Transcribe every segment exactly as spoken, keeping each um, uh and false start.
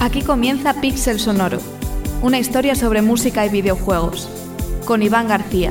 Aquí comienza Pixel Sonoro, una historia sobre música y videojuegos, con Iván García.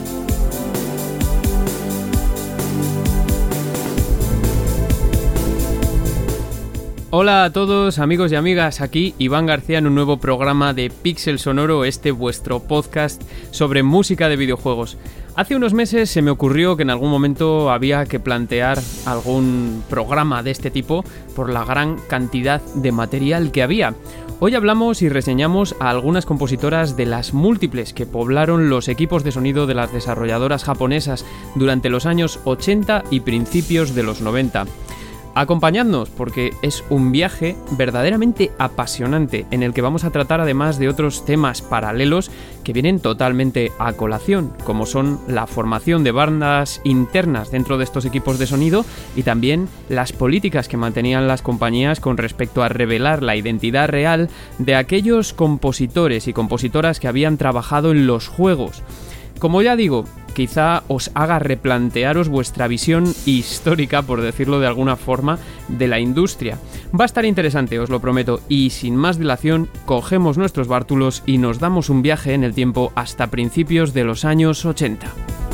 Hola a todos amigos y amigas, aquí Iván García en un nuevo programa de Pixel Sonoro, este vuestro podcast sobre música de videojuegos. Hace unos meses se me ocurrió que en algún momento había que plantear algún programa de este tipo por la gran cantidad de material que había. Hoy hablamos y reseñamos a algunas compositoras de las múltiples que poblaron los equipos de sonido de las desarrolladoras japonesas durante los años ochenta y principios de los noventa. Acompañadnos porque es un viaje verdaderamente apasionante en el que vamos a tratar además de otros temas paralelos que vienen totalmente a colación, como son la formación de bandas internas dentro de estos equipos de sonido y también las políticas que mantenían las compañías con respecto a revelar la identidad real de aquellos compositores y compositoras que habían trabajado en los juegos. Como ya digo, quizá os haga replantearos vuestra visión histórica, por decirlo de alguna forma, de la industria. Va a estar interesante, os lo prometo, y sin más dilación, cogemos nuestros bártulos y nos damos un viaje en el tiempo hasta principios de los años ochenta.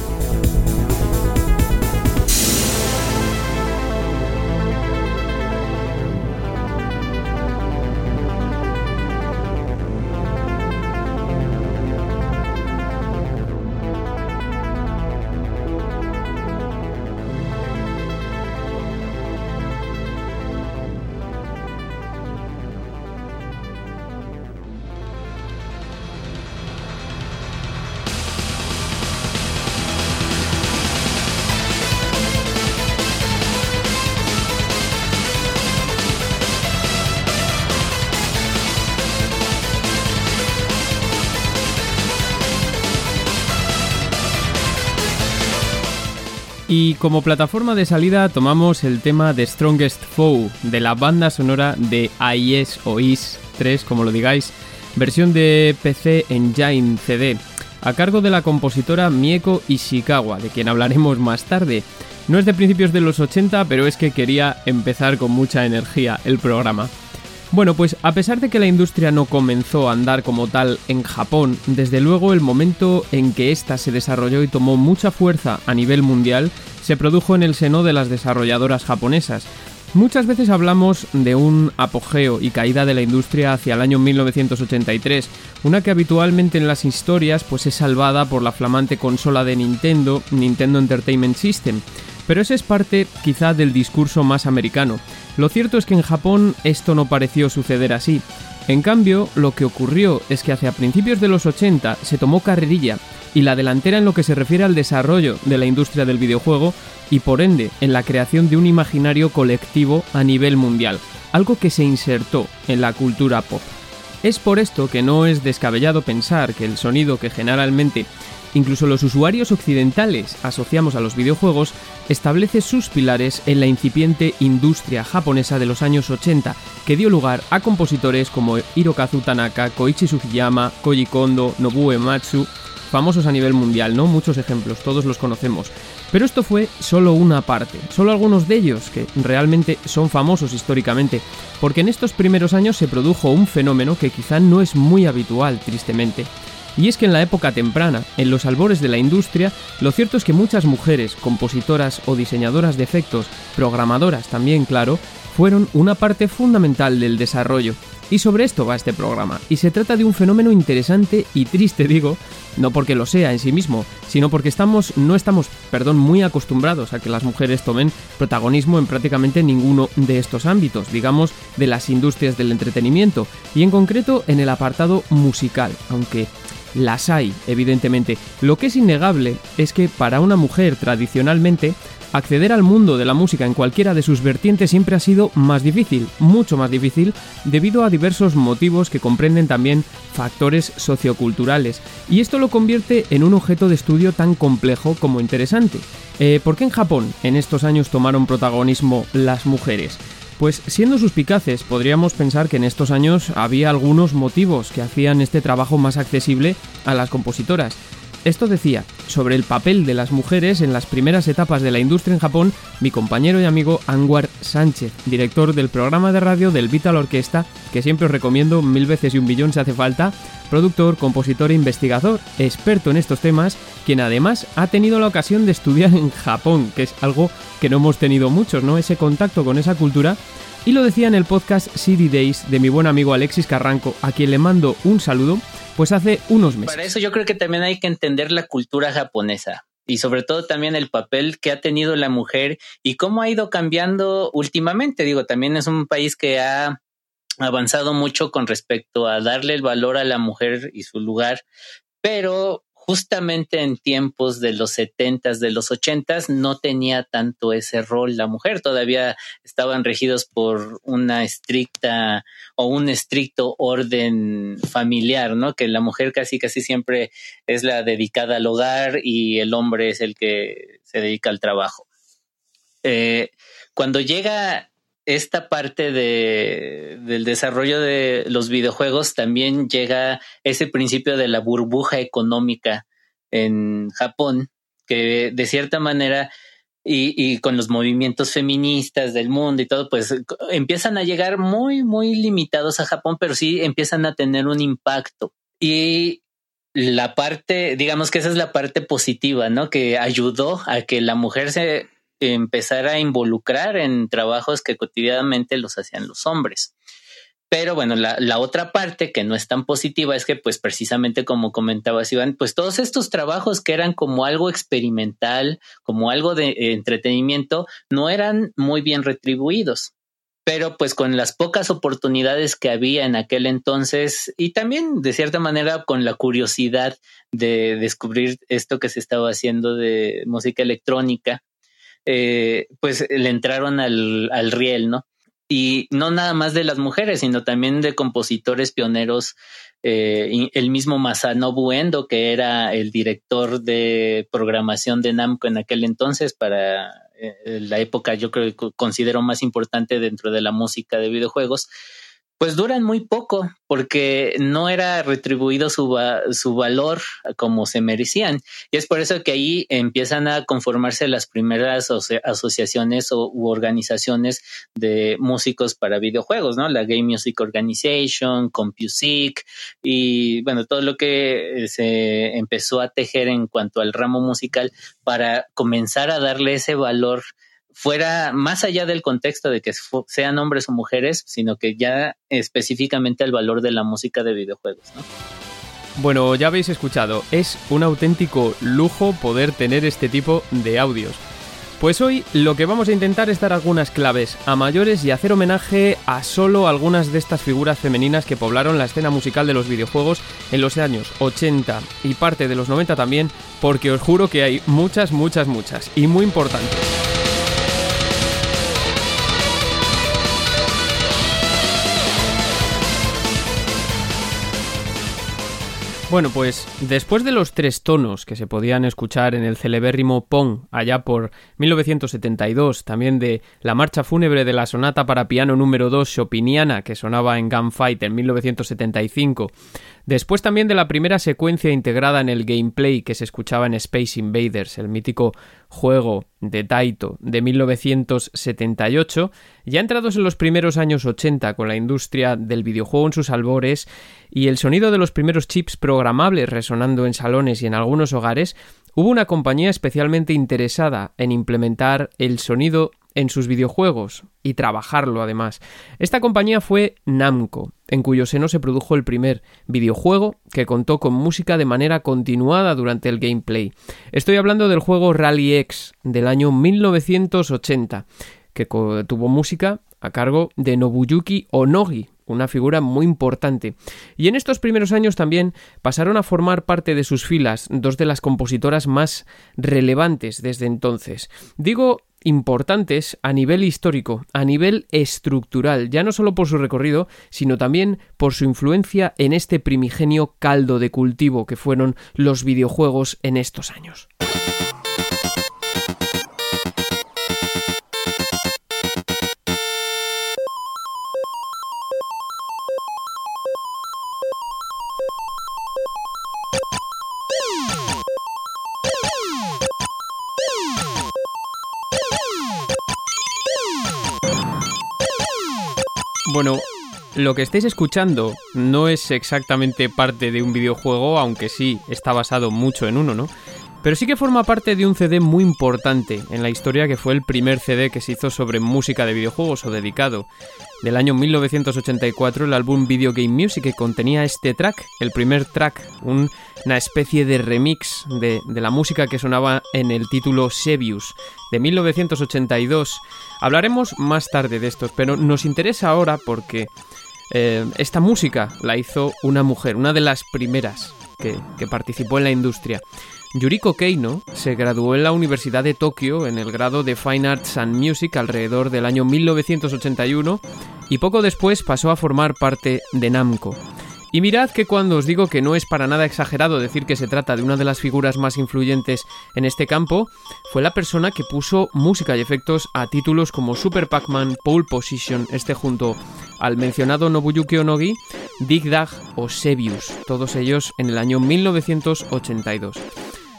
Y como plataforma de salida tomamos el tema de Strongest Foe de la banda sonora de I S o I S tres, como lo digáis, versión de P C Engine C D, a cargo de la compositora Mieko Ishikawa, de quien hablaremos más tarde. No es de principios de los ochenta, pero es que quería empezar con mucha energía el programa. Bueno, pues a pesar de que la industria no comenzó a andar como tal en Japón, desde luego el momento en que ésta se desarrolló y tomó mucha fuerza a nivel mundial se produjo en el seno de las desarrolladoras japonesas. Muchas veces hablamos de un apogeo y caída de la industria hacia el año mil novecientos ochenta y tres, una que habitualmente en las historias pues es salvada por la flamante consola de Nintendo, Nintendo Entertainment System. Pero esa es parte quizá del discurso más americano. Lo cierto es que en Japón esto no pareció suceder así. En cambio, lo que ocurrió es que hacia principios de los ochenta se tomó carrerilla y la delantera en lo que se refiere al desarrollo de la industria del videojuego y por ende en la creación de un imaginario colectivo a nivel mundial, algo que se insertó en la cultura pop. Es por esto que no es descabellado pensar que el sonido que generalmente incluso los usuarios occidentales asociamos a los videojuegos establece sus pilares en la incipiente industria japonesa de los años ochenta, que dio lugar a compositores como Hirokazu Tanaka, Koichi Sugiyama, Koji Kondo, Nobuo Uematsu, famosos a nivel mundial, ¿no? Muchos ejemplos, todos los conocemos. Pero esto fue solo una parte, solo algunos de ellos que realmente son famosos históricamente, porque en estos primeros años se produjo un fenómeno que quizá no es muy habitual, tristemente. Y es que en la época temprana, en los albores de la industria, lo cierto es que muchas mujeres, compositoras o diseñadoras de efectos, programadoras también, claro, fueron una parte fundamental del desarrollo. Y sobre esto va este programa, y se trata de un fenómeno interesante y triste, digo, no porque lo sea en sí mismo, sino porque estamos, no estamos, perdón, muy acostumbrados a que las mujeres tomen protagonismo en prácticamente ninguno de estos ámbitos, digamos, de las industrias del entretenimiento, y en concreto en el apartado musical, aunque las hay, evidentemente. Lo que es innegable es que para una mujer tradicionalmente acceder al mundo de la música en cualquiera de sus vertientes siempre ha sido más difícil, mucho más difícil, debido a diversos motivos que comprenden también factores socioculturales. Y esto lo convierte en un objeto de estudio tan complejo como interesante. Eh, ¿Por qué en Japón en estos años tomaron protagonismo las mujeres? Pues siendo suspicaces, podríamos pensar que en estos años había algunos motivos que hacían este trabajo más accesible a las compositoras. Esto decía sobre el papel de las mujeres en las primeras etapas de la industria en Japón mi compañero y amigo Anwar Sánchez, director del programa de radio del Vital Orquesta, que siempre os recomiendo mil veces y un billón si hace falta, productor, compositor e investigador, experto en estos temas, quien además ha tenido la ocasión de estudiar en Japón, que es algo que no hemos tenido muchos, ¿no? Ese contacto con esa cultura. Y lo decía en el podcast C D Days de mi buen amigo Alexis Carranco, a quien le mando un saludo, pues hace unos meses. Para eso yo creo que también hay que entender la cultura japonesa y sobre todo también el papel que ha tenido la mujer y cómo ha ido cambiando últimamente. Digo, también es un país que ha avanzado mucho con respecto a darle el valor a la mujer y su lugar, pero justamente en tiempos de los setentas, de los ochentas, no tenía tanto ese rol la mujer. Todavía estaban regidos por una estricta o un estricto orden familiar, ¿no? Que la mujer casi casi siempre es la dedicada al hogar y el hombre es el que se dedica al trabajo. Eh, cuando llega esta parte de, del desarrollo de los videojuegos, también llega ese principio de la burbuja económica en Japón, que de cierta manera, y, y con los movimientos feministas del mundo y todo, pues empiezan a llegar muy, muy limitados a Japón, pero sí empiezan a tener un impacto. Y la parte, digamos que esa es la parte positiva, ¿no? Que ayudó a que la mujer se empezar a involucrar en trabajos que cotidianamente los hacían los hombres. Pero bueno, la, la otra parte que no es tan positiva es que pues precisamente como comentabas, Iván, pues todos estos trabajos que eran como algo experimental, como algo de eh, entretenimiento, no eran muy bien retribuidos. Pero pues con las pocas oportunidades que había en aquel entonces y también de cierta manera con la curiosidad de descubrir esto que se estaba haciendo de música electrónica, Eh, pues le entraron al, al riel, ¿no? Y no nada más de las mujeres, sino también de compositores pioneros, eh, el mismo Masanobu Endo, que era el director de programación de Namco en aquel entonces, para eh, la época yo creo que considero más importante dentro de la música de videojuegos, pues duran muy poco porque no era retribuido su, va- su valor como se merecían. Y es por eso que ahí empiezan a conformarse las primeras aso- asociaciones o, u organizaciones de músicos para videojuegos, ¿no? La Game Music Organization, CompuSec y bueno, todo lo que se empezó a tejer en cuanto al ramo musical para comenzar a darle ese valor fuera más allá del contexto de que sean hombres o mujeres, sino que ya específicamente el valor de la música de videojuegos, ¿no? Bueno, ya habéis escuchado, es un auténtico lujo poder tener este tipo de audios. Pues hoy lo que vamos a intentar es dar algunas claves a mayores y hacer homenaje a solo algunas de estas figuras femeninas que poblaron la escena musical de los videojuegos en los años ochenta y parte de los noventa también, porque os juro que hay muchas, muchas, muchas y muy importantes. Bueno, pues después de los tres tonos que se podían escuchar en el celebérrimo Pong allá por mil novecientos setenta y dos, también de la marcha fúnebre de la sonata para piano número dos Chopiniana que sonaba en Gunfight en mil novecientos setenta y cinco, después también de la primera secuencia integrada en el gameplay que se escuchaba en Space Invaders, el mítico juego de Taito de mil novecientos setenta y ocho, ya entrados en los primeros años ochenta con la industria del videojuego en sus albores y el sonido de los primeros chips programables resonando en salones y en algunos hogares, hubo una compañía especialmente interesada en implementar el sonido en sus videojuegos y trabajarlo además. Esta compañía fue Namco, en cuyo seno se produjo el primer videojuego que contó con música de manera continuada durante el gameplay. Estoy hablando del juego Rally X del año mil novecientos ochenta, que co- tuvo música a cargo de Nobuyuki Onogi, una figura muy importante. Y en estos primeros años también pasaron a formar parte de sus filas dos de las compositoras más relevantes desde entonces. Digo importantes a nivel histórico, a nivel estructural, ya no solo por su recorrido, sino también por su influencia en este primigenio caldo de cultivo que fueron los videojuegos en estos años. Bueno, lo que estáis escuchando no es exactamente parte de un videojuego, aunque sí está basado mucho en uno, ¿no? Pero sí que forma parte de un C D muy importante en la historia, que fue el primer C D que se hizo sobre música de videojuegos o dedicado. Del año mil novecientos ochenta y cuatro, el álbum Video Game Music, que contenía este track, el primer track, un, una especie de remix de, de la música que sonaba en el título Sebius, de mil novecientos ochenta y dos. Hablaremos más tarde de estos, pero nos interesa ahora porque eh, esta música la hizo una mujer, una de las primeras que, que participó en la industria. Yuriko Keino se graduó en la Universidad de Tokio en el grado de Fine Arts and Music alrededor del año mil novecientos ochenta y uno y poco después pasó a formar parte de Namco. Y mirad que cuando os digo que no es para nada exagerado decir que se trata de una de las figuras más influyentes en este campo, fue la persona que puso música y efectos a títulos como Super Pac-Man, Pole Position, este junto al mencionado Nobuyuki Onogi, Dig Dag o Sebius, todos ellos en el año mil novecientos ochenta y dos.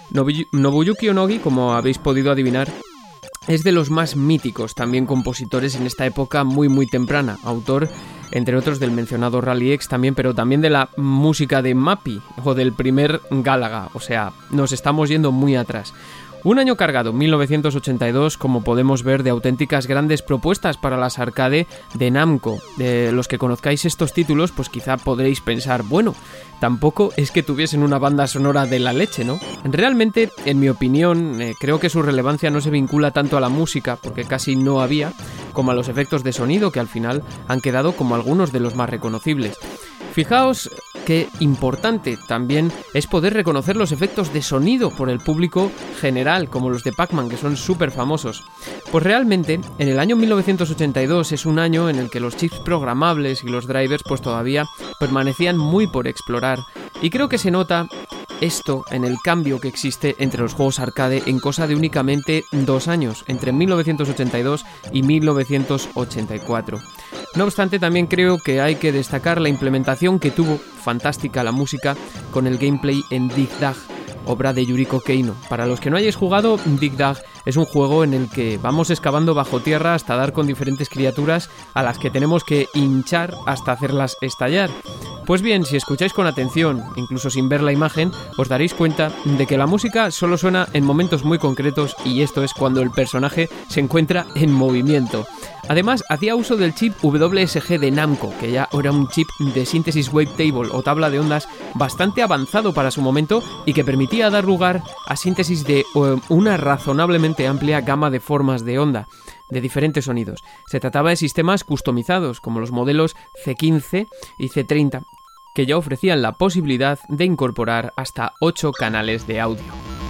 Nobuyuki Onogi, como habéis podido adivinar, es de los más míticos también compositores en esta época muy muy temprana, autor entre otros del mencionado Rally X también, pero también de la música de Mappy o del primer Galaga, o sea, nos estamos yendo muy atrás. Un año cargado, mil novecientos ochenta y dos, como podemos ver, de auténticas grandes propuestas para las arcade de Namco. De los que conozcáis estos títulos, pues quizá podréis pensar, bueno, tampoco es que tuviesen una banda sonora de la leche, ¿no? Realmente, en mi opinión, eh, creo que su relevancia no se vincula tanto a la música, porque casi no había, como a los efectos de sonido, que al final han quedado como algunos de los más reconocibles. Fijaos qué importante también es poder reconocer los efectos de sonido por el público general, como los de Pac-Man, que son súper famosos. Pues realmente, en el año mil novecientos ochenta y dos es un año en el que los chips programables y los drivers pues todavía permanecían muy por explorar. Y creo que se nota esto en el cambio que existe entre los juegos arcade en cosa de únicamente dos años, entre mil novecientos ochenta y dos y mil novecientos ochenta y cuatro. No obstante, también creo que hay que destacar la implementación que tuvo fantástica la música con el gameplay en Dig Dag, obra de Yuriko Keino. Para los que no hayáis jugado, Dig Dag es un juego en el que vamos excavando bajo tierra hasta dar con diferentes criaturas a las que tenemos que hinchar hasta hacerlas estallar. Pues bien, si escucháis con atención, incluso sin ver la imagen, os daréis cuenta de que la música solo suena en momentos muy concretos y esto es cuando el personaje se encuentra en movimiento. Además, hacía uso del chip W S G de Namco, que ya era un chip de síntesis wavetable o tabla de ondas bastante avanzado para su momento y que permitía dar lugar a síntesis de uh, una razonablemente amplia gama de formas de onda, de diferentes sonidos. Se trataba de sistemas customizados, como los modelos C quince y C treinta, que ya ofrecían la posibilidad de incorporar hasta ocho canales de audio.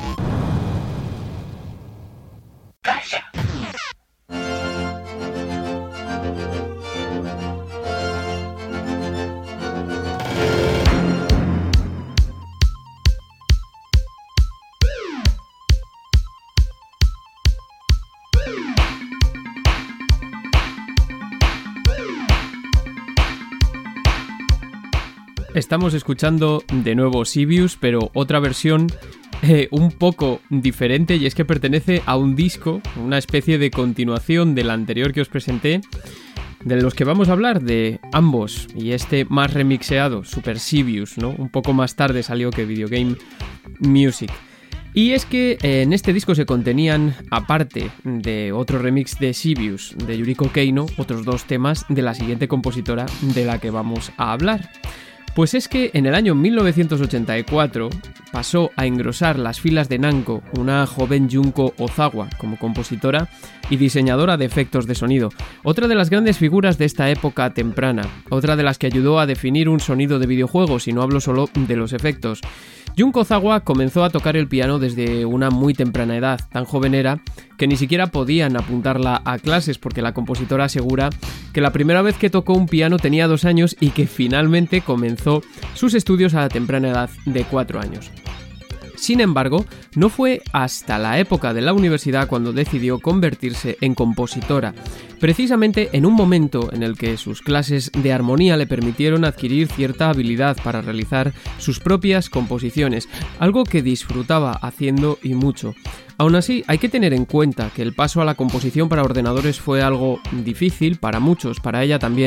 Estamos escuchando de nuevo Sebius, pero otra versión eh, un poco diferente, y es que pertenece a un disco, una especie de continuación del anterior que os presenté, de los que vamos a hablar, de ambos, y este más remixeado, Super Sebius, ¿no? Un poco más tarde salió que Video Game Music. Y es que eh, en este disco se contenían, aparte de otro remix de Sebius de Yuriko Keino, otros dos temas de la siguiente compositora de la que vamos a hablar. Pues es que en el año mil novecientos ochenta y cuatro pasó a engrosar las filas de Namco una joven Junko Ozawa como compositora y diseñadora de efectos de sonido, otra de las grandes figuras de esta época temprana, otra de las que ayudó a definir un sonido de videojuegos, y no hablo solo de los efectos. Junko Ozawa comenzó a tocar el piano desde una muy temprana edad, tan joven era que ni siquiera podían apuntarla a clases porque la compositora asegura que la primera vez que tocó un piano tenía dos años y que finalmente comenzó sus estudios a la temprana edad de cuatro años. Sin embargo, no fue hasta la época de la universidad cuando decidió convertirse en compositora, precisamente en un momento en el que sus clases de armonía le permitieron adquirir cierta habilidad para realizar sus propias composiciones, algo que disfrutaba haciendo y mucho. Aún así, hay que tener en cuenta que el paso a la composición para ordenadores fue algo difícil para muchos, para ella también,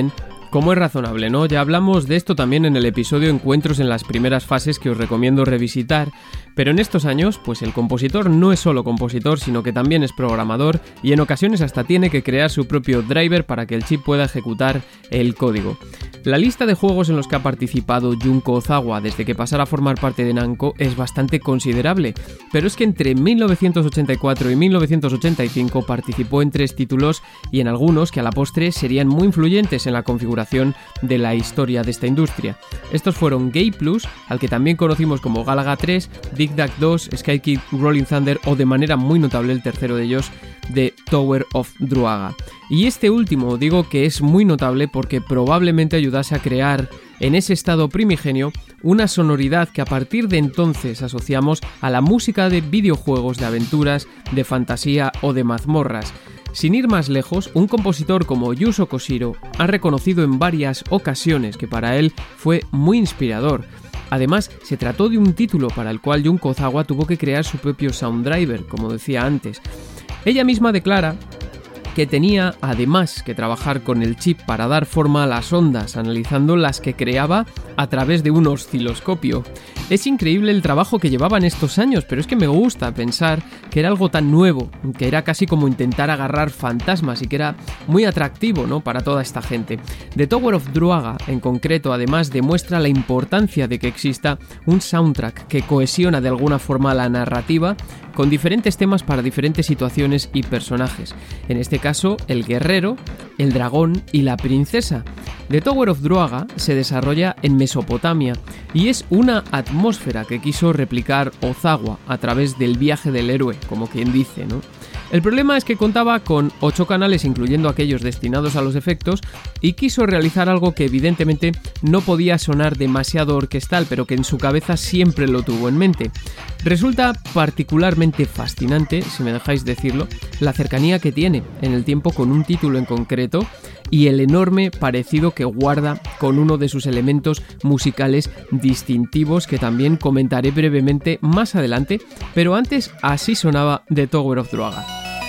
Como es razonable, ¿no? Ya hablamos de esto también en el episodio Encuentros en las primeras fases, que os recomiendo revisitar, pero en estos años, pues el compositor no es solo compositor, sino que también es programador y en ocasiones hasta tiene que crear su propio driver para que el chip pueda ejecutar el código. La lista de juegos en los que ha participado Junko Ozawa desde que pasara a formar parte de Namco es bastante considerable, pero es que entre mil novecientos ochenta y cuatro y mil novecientos ochenta y cinco participó en tres títulos y en algunos que a la postre serían muy influyentes en la configuración de la historia de esta industria. Estos fueron Gay Plus, al que también conocimos como Galaga tres, Dig Dug dos, Sky Kid Rolling Thunder o de manera muy notable el tercero de ellos, de Tower of Druaga. Y este último digo que es muy notable porque probablemente ayudase a crear en ese estado primigenio una sonoridad que a partir de entonces asociamos a la música de videojuegos de aventuras, de fantasía o de mazmorras. Sin ir más lejos, un compositor como Yuzo Koshiro ha reconocido en varias ocasiones que para él fue muy inspirador. Además, se trató de un título para el cual Junko Ozawa tuvo que crear su propio sound driver, como decía antes. Ella misma declara que tenía además que trabajar con el chip para dar forma a las ondas, analizando las que creaba a través de un osciloscopio. Es increíble el trabajo que llevaban estos años, pero es que me gusta pensar que era algo tan nuevo, que era casi como intentar agarrar fantasmas y que era muy atractivo, ¿no?, para toda esta gente. The Tower of Druaga, en concreto, además demuestra la importancia de que exista un soundtrack que cohesiona de alguna forma la narrativa con diferentes temas para diferentes situaciones y personajes. En este caso, el guerrero, el dragón y la princesa. The Tower of Druaga se desarrolla en Mesopotamia y es una atmósfera que quiso replicar Ozawa a través del viaje del héroe, como quien dice, ¿no? El problema es que contaba con ocho canales, incluyendo aquellos destinados a los efectos, y quiso realizar algo que evidentemente no podía sonar demasiado orquestal, pero que en su cabeza siempre lo tuvo en mente. Resulta particularmente fascinante, si me dejáis decirlo, la cercanía que tiene en el tiempo con un título en concreto y el enorme parecido que guarda con uno de sus elementos musicales distintivos que también comentaré brevemente más adelante, pero antes así sonaba The Tower of Druaga.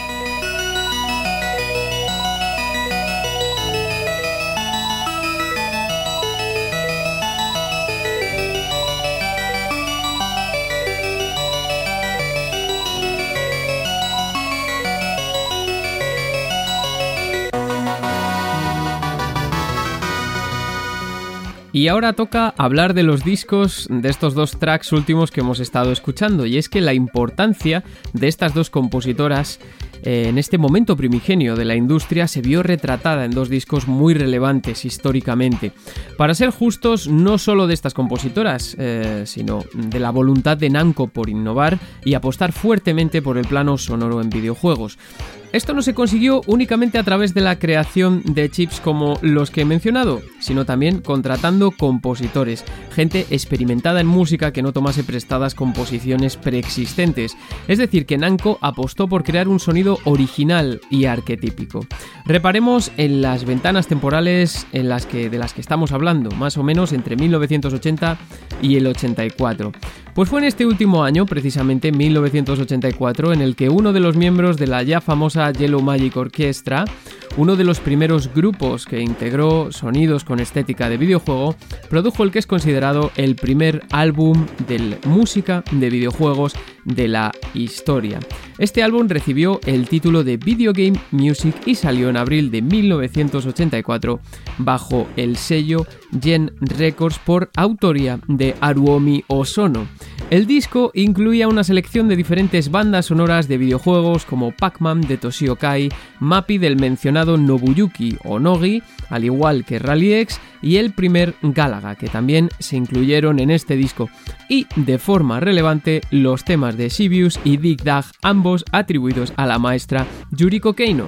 Y ahora toca hablar de los discos de estos dos tracks últimos que hemos estado escuchando, y es que la importancia de estas dos compositoras eh, en este momento primigenio de la industria se vio retratada en dos discos muy relevantes históricamente. Para ser justos, no solo de estas compositoras, eh, sino de la voluntad de Namco por innovar y apostar fuertemente por el plano sonoro en videojuegos. Esto no se consiguió únicamente a través de la creación de chips como los que he mencionado, sino también contratando compositores, gente experimentada en música que no tomase prestadas composiciones preexistentes. Es decir, que Namco apostó por crear un sonido original y arquetípico. Reparemos en las ventanas temporales en las que, de las que estamos hablando, más o menos entre mil novecientos ochenta y el ochenta y cuatro. Pues fue en este último año, precisamente mil novecientos ochenta y cuatro, en el que uno de los miembros de la ya famosa Yellow Magic Orchestra, uno de los primeros grupos que integró sonidos con estética de videojuego, produjo el que es considerado el primer álbum de música de videojuegos de la historia. Este álbum recibió el título de Video Game Music y salió en abril de mil novecientos ochenta y cuatro bajo el sello Gen Records por autoría de Haruomi Osono. El disco incluía una selección de diferentes bandas sonoras de videojuegos como Pac-Man de Toshio Kai, Mappy del mencionado Nobuyuki Onogi, al igual que Rally X y el primer Galaga, que también se incluyeron en este disco, y de forma relevante los temas de Sibius y Dig Dug, ambos atribuidos a la maestra Yuriko Keino.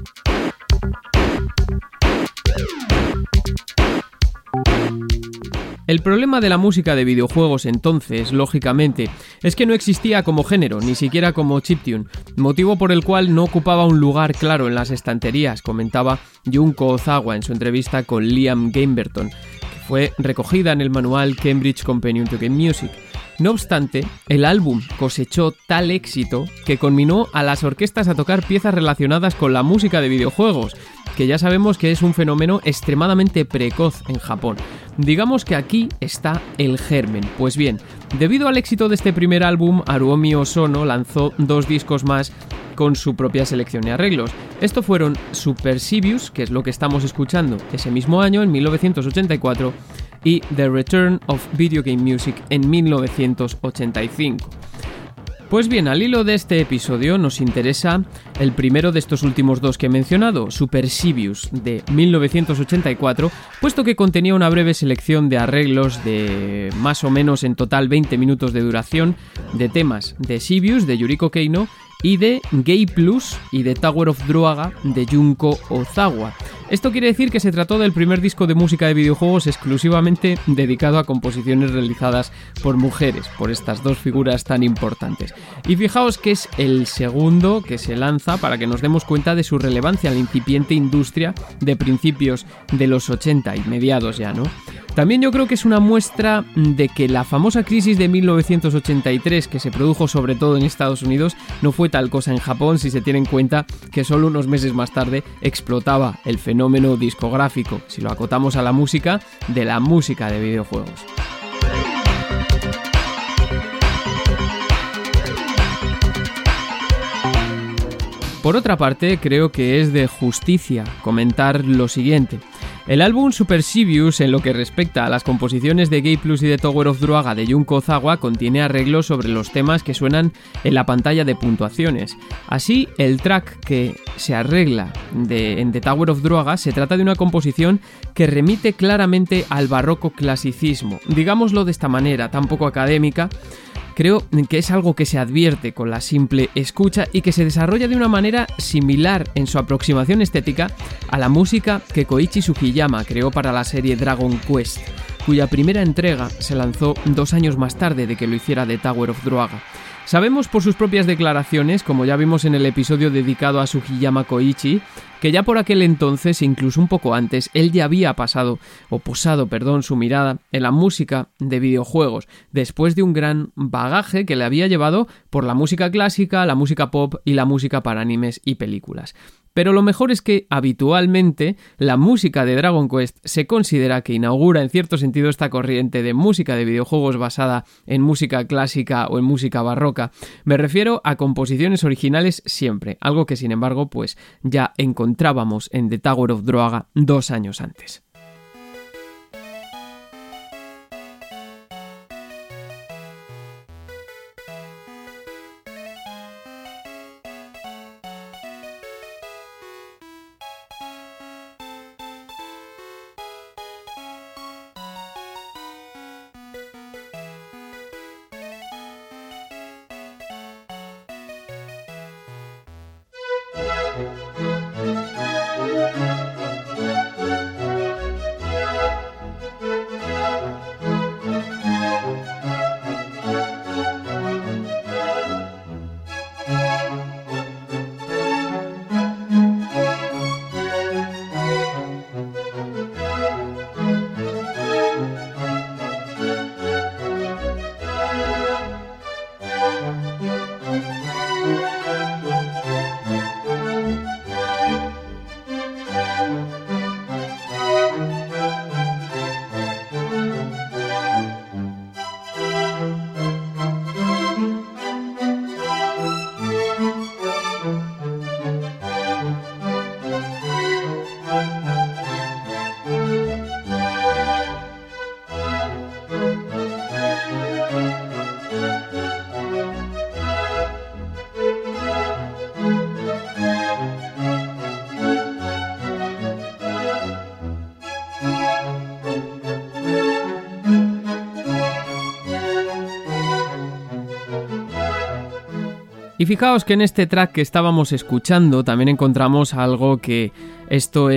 El problema de la música de videojuegos entonces, lógicamente, es que no existía como género, ni siquiera como chiptune, motivo por el cual no ocupaba un lugar claro en las estanterías, comentaba Junko Ozawa en su entrevista con Liam Gamberton, que fue recogida en el manual Cambridge Companion to Game Music. No obstante, el álbum cosechó tal éxito que conminó a las orquestas a tocar piezas relacionadas con la música de videojuegos, que ya sabemos que es un fenómeno extremadamente precoz en Japón. Digamos que aquí está el germen. Pues bien, debido al éxito de este primer álbum, Haruomi Hosono lanzó dos discos más con su propia selección y arreglos. Estos fueron Supercilious, que es lo que estamos escuchando ese mismo año, en mil novecientos ochenta y cuatro, y The Return of Video Game Music en mil novecientos ochenta y cinco. Pues bien, al hilo de este episodio nos interesa el primero de estos últimos dos que he mencionado, Supercilious, de mil novecientos ochenta y cuatro, puesto que contenía una breve selección de arreglos de más o menos en total veinte minutos de duración de temas de Sirius, de Yuriko Keino, y de Gay Plus y de Tower of Druaga de Junko Ozawa. Esto quiere decir que se trató del primer disco de música de videojuegos exclusivamente dedicado a composiciones realizadas por mujeres, por estas dos figuras tan importantes. Y fijaos que es el segundo que se lanza para que nos demos cuenta de su relevancia en la incipiente industria de principios de los ochenta y mediados ya, ¿no? También yo creo que es una muestra de que la famosa crisis de mil novecientos ochenta y tres, que se produjo sobre todo en Estados Unidos, no fue tal cosa en Japón si se tiene en cuenta que solo unos meses más tarde explotaba el fenómeno discográfico, si lo acotamos a la música, de la música de videojuegos. Por otra parte, creo que es de justicia comentar lo siguiente. El álbum Supercilious, en lo que respecta a las composiciones de Gay Plus y de Tower of Druaga de Junko Ozawa, contiene arreglos sobre los temas que suenan en la pantalla de puntuaciones. Así, el track que se arregla de, en The Tower of Druaga se trata de una composición que remite claramente al barroco clasicismo. Digámoslo de esta manera, tan poco académica. Creo que es algo que se advierte con la simple escucha y que se desarrolla de una manera similar en su aproximación estética a la música que Koichi Sugiyama creó para la serie Dragon Quest, cuya primera entrega se lanzó dos años más tarde de que lo hiciera The Tower of Druaga. Sabemos por sus propias declaraciones, como ya vimos en el episodio dedicado a Sugiyama Koichi, que ya por aquel entonces, incluso un poco antes, él ya había pasado, o posado, perdón, su mirada en la música de videojuegos, después de un gran bagaje que le había llevado por la música clásica, la música pop y la música para animes y películas. Pero lo mejor es que, habitualmente, la música de Dragon Quest se considera que inaugura en cierto sentido esta corriente de música de videojuegos basada en música clásica o en música barroca. Me refiero a composiciones originales siempre, algo que sin embargo pues ya encontrábamos en The Tower of Druaga dos años antes. Y fijaos que en este track que estábamos escuchando también encontramos algo que esto es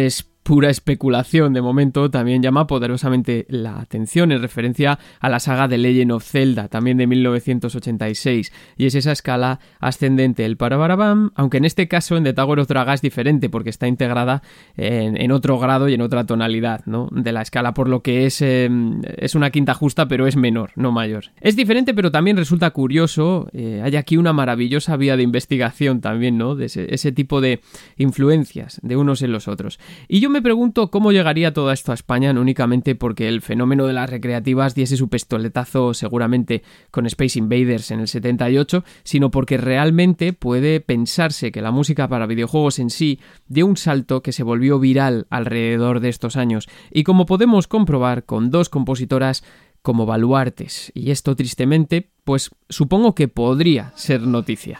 pura especulación de momento, también llama poderosamente la atención en referencia a la saga The Legend of Zelda, también de mil novecientos ochenta y seis, y es esa escala ascendente, el parabarabam, aunque en este caso en The Tower of Draga es diferente porque está integrada en, en otro grado y en otra tonalidad, ¿no?, de la escala, por lo que es, eh, es una quinta justa, pero es menor, no mayor. Es diferente, pero también resulta curioso, eh, hay aquí una maravillosa vía de investigación también, ¿no?, de ese, ese tipo de influencias de unos en los otros. Y yo me pregunto cómo llegaría todo esto a España, no únicamente porque el fenómeno de las recreativas diese su pistoletazo seguramente con Space Invaders en el setenta y ocho, sino porque realmente puede pensarse que la música para videojuegos en sí dio un salto que se volvió viral alrededor de estos años, y como podemos comprobar con dos compositoras como baluartes, y esto tristemente, pues supongo que podría ser noticia.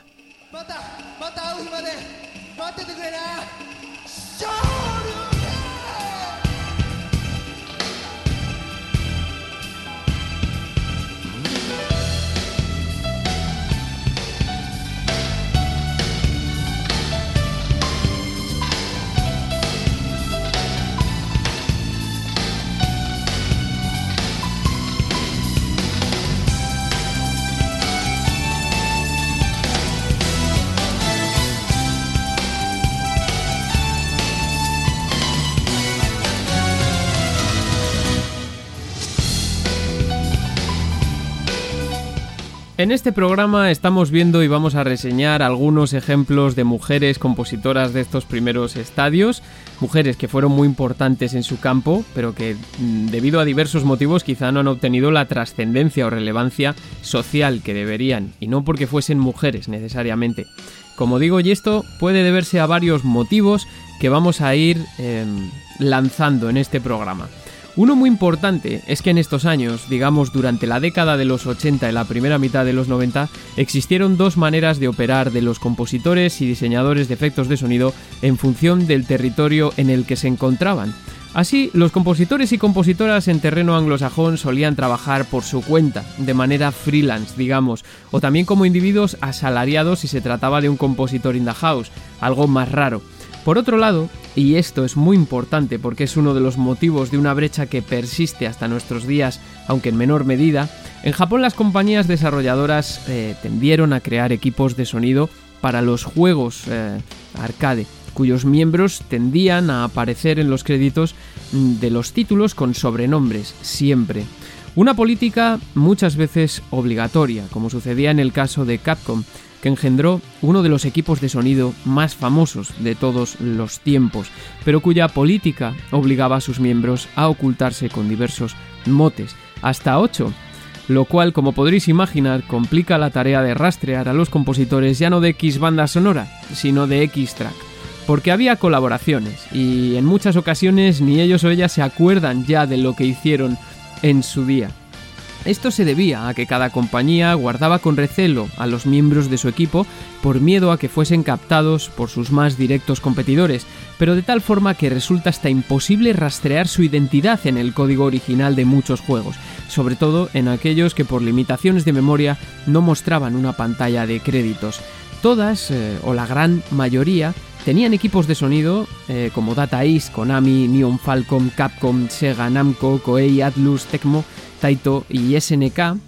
En este programa estamos viendo y vamos a reseñar algunos ejemplos de mujeres compositoras de estos primeros estadios, mujeres que fueron muy importantes en su campo, pero que debido a diversos motivos quizá no han obtenido la trascendencia o relevancia social que deberían, y no porque fuesen mujeres necesariamente. Como digo, y esto puede deberse a varios motivos que vamos a ir eh, lanzando en este programa. Uno muy importante es que en estos años, digamos durante la década de los ochenta y la primera mitad de los noventa, existieron dos maneras de operar de los compositores y diseñadores de efectos de sonido en función del territorio en el que se encontraban. Así, los compositores y compositoras en terreno anglosajón solían trabajar por su cuenta, de manera freelance, digamos, o también como individuos asalariados si se trataba de un compositor in the house, algo más raro. Por otro lado, y esto es muy importante porque es uno de los motivos de una brecha que persiste hasta nuestros días, aunque en menor medida, en Japón las compañías desarrolladoras eh, tendieron a crear equipos de sonido para los juegos eh, arcade, cuyos miembros tendían a aparecer en los créditos de los títulos con sobrenombres, siempre. Una política muchas veces obligatoria, como sucedía en el caso de Capcom, que engendró uno de los equipos de sonido más famosos de todos los tiempos, pero cuya política obligaba a sus miembros a ocultarse con diversos motes, hasta ocho, lo cual, como podréis imaginar, complica la tarea de rastrear a los compositores ya no de X banda sonora, sino de X track, porque había colaboraciones y en muchas ocasiones ni ellos o ellas se acuerdan ya de lo que hicieron en su día. Esto se debía a que cada compañía guardaba con recelo a los miembros de su equipo por miedo a que fuesen captados por sus más directos competidores, pero de tal forma que resulta hasta imposible rastrear su identidad en el código original de muchos juegos, sobre todo en aquellos que por limitaciones de memoria no mostraban una pantalla de créditos. Todas, eh, o la gran mayoría, tenían equipos de sonido eh, como Data East, Konami, Neon Falcom, Capcom, Sega, Namco, Koei, Atlus, Tecmo, Taito y S N K,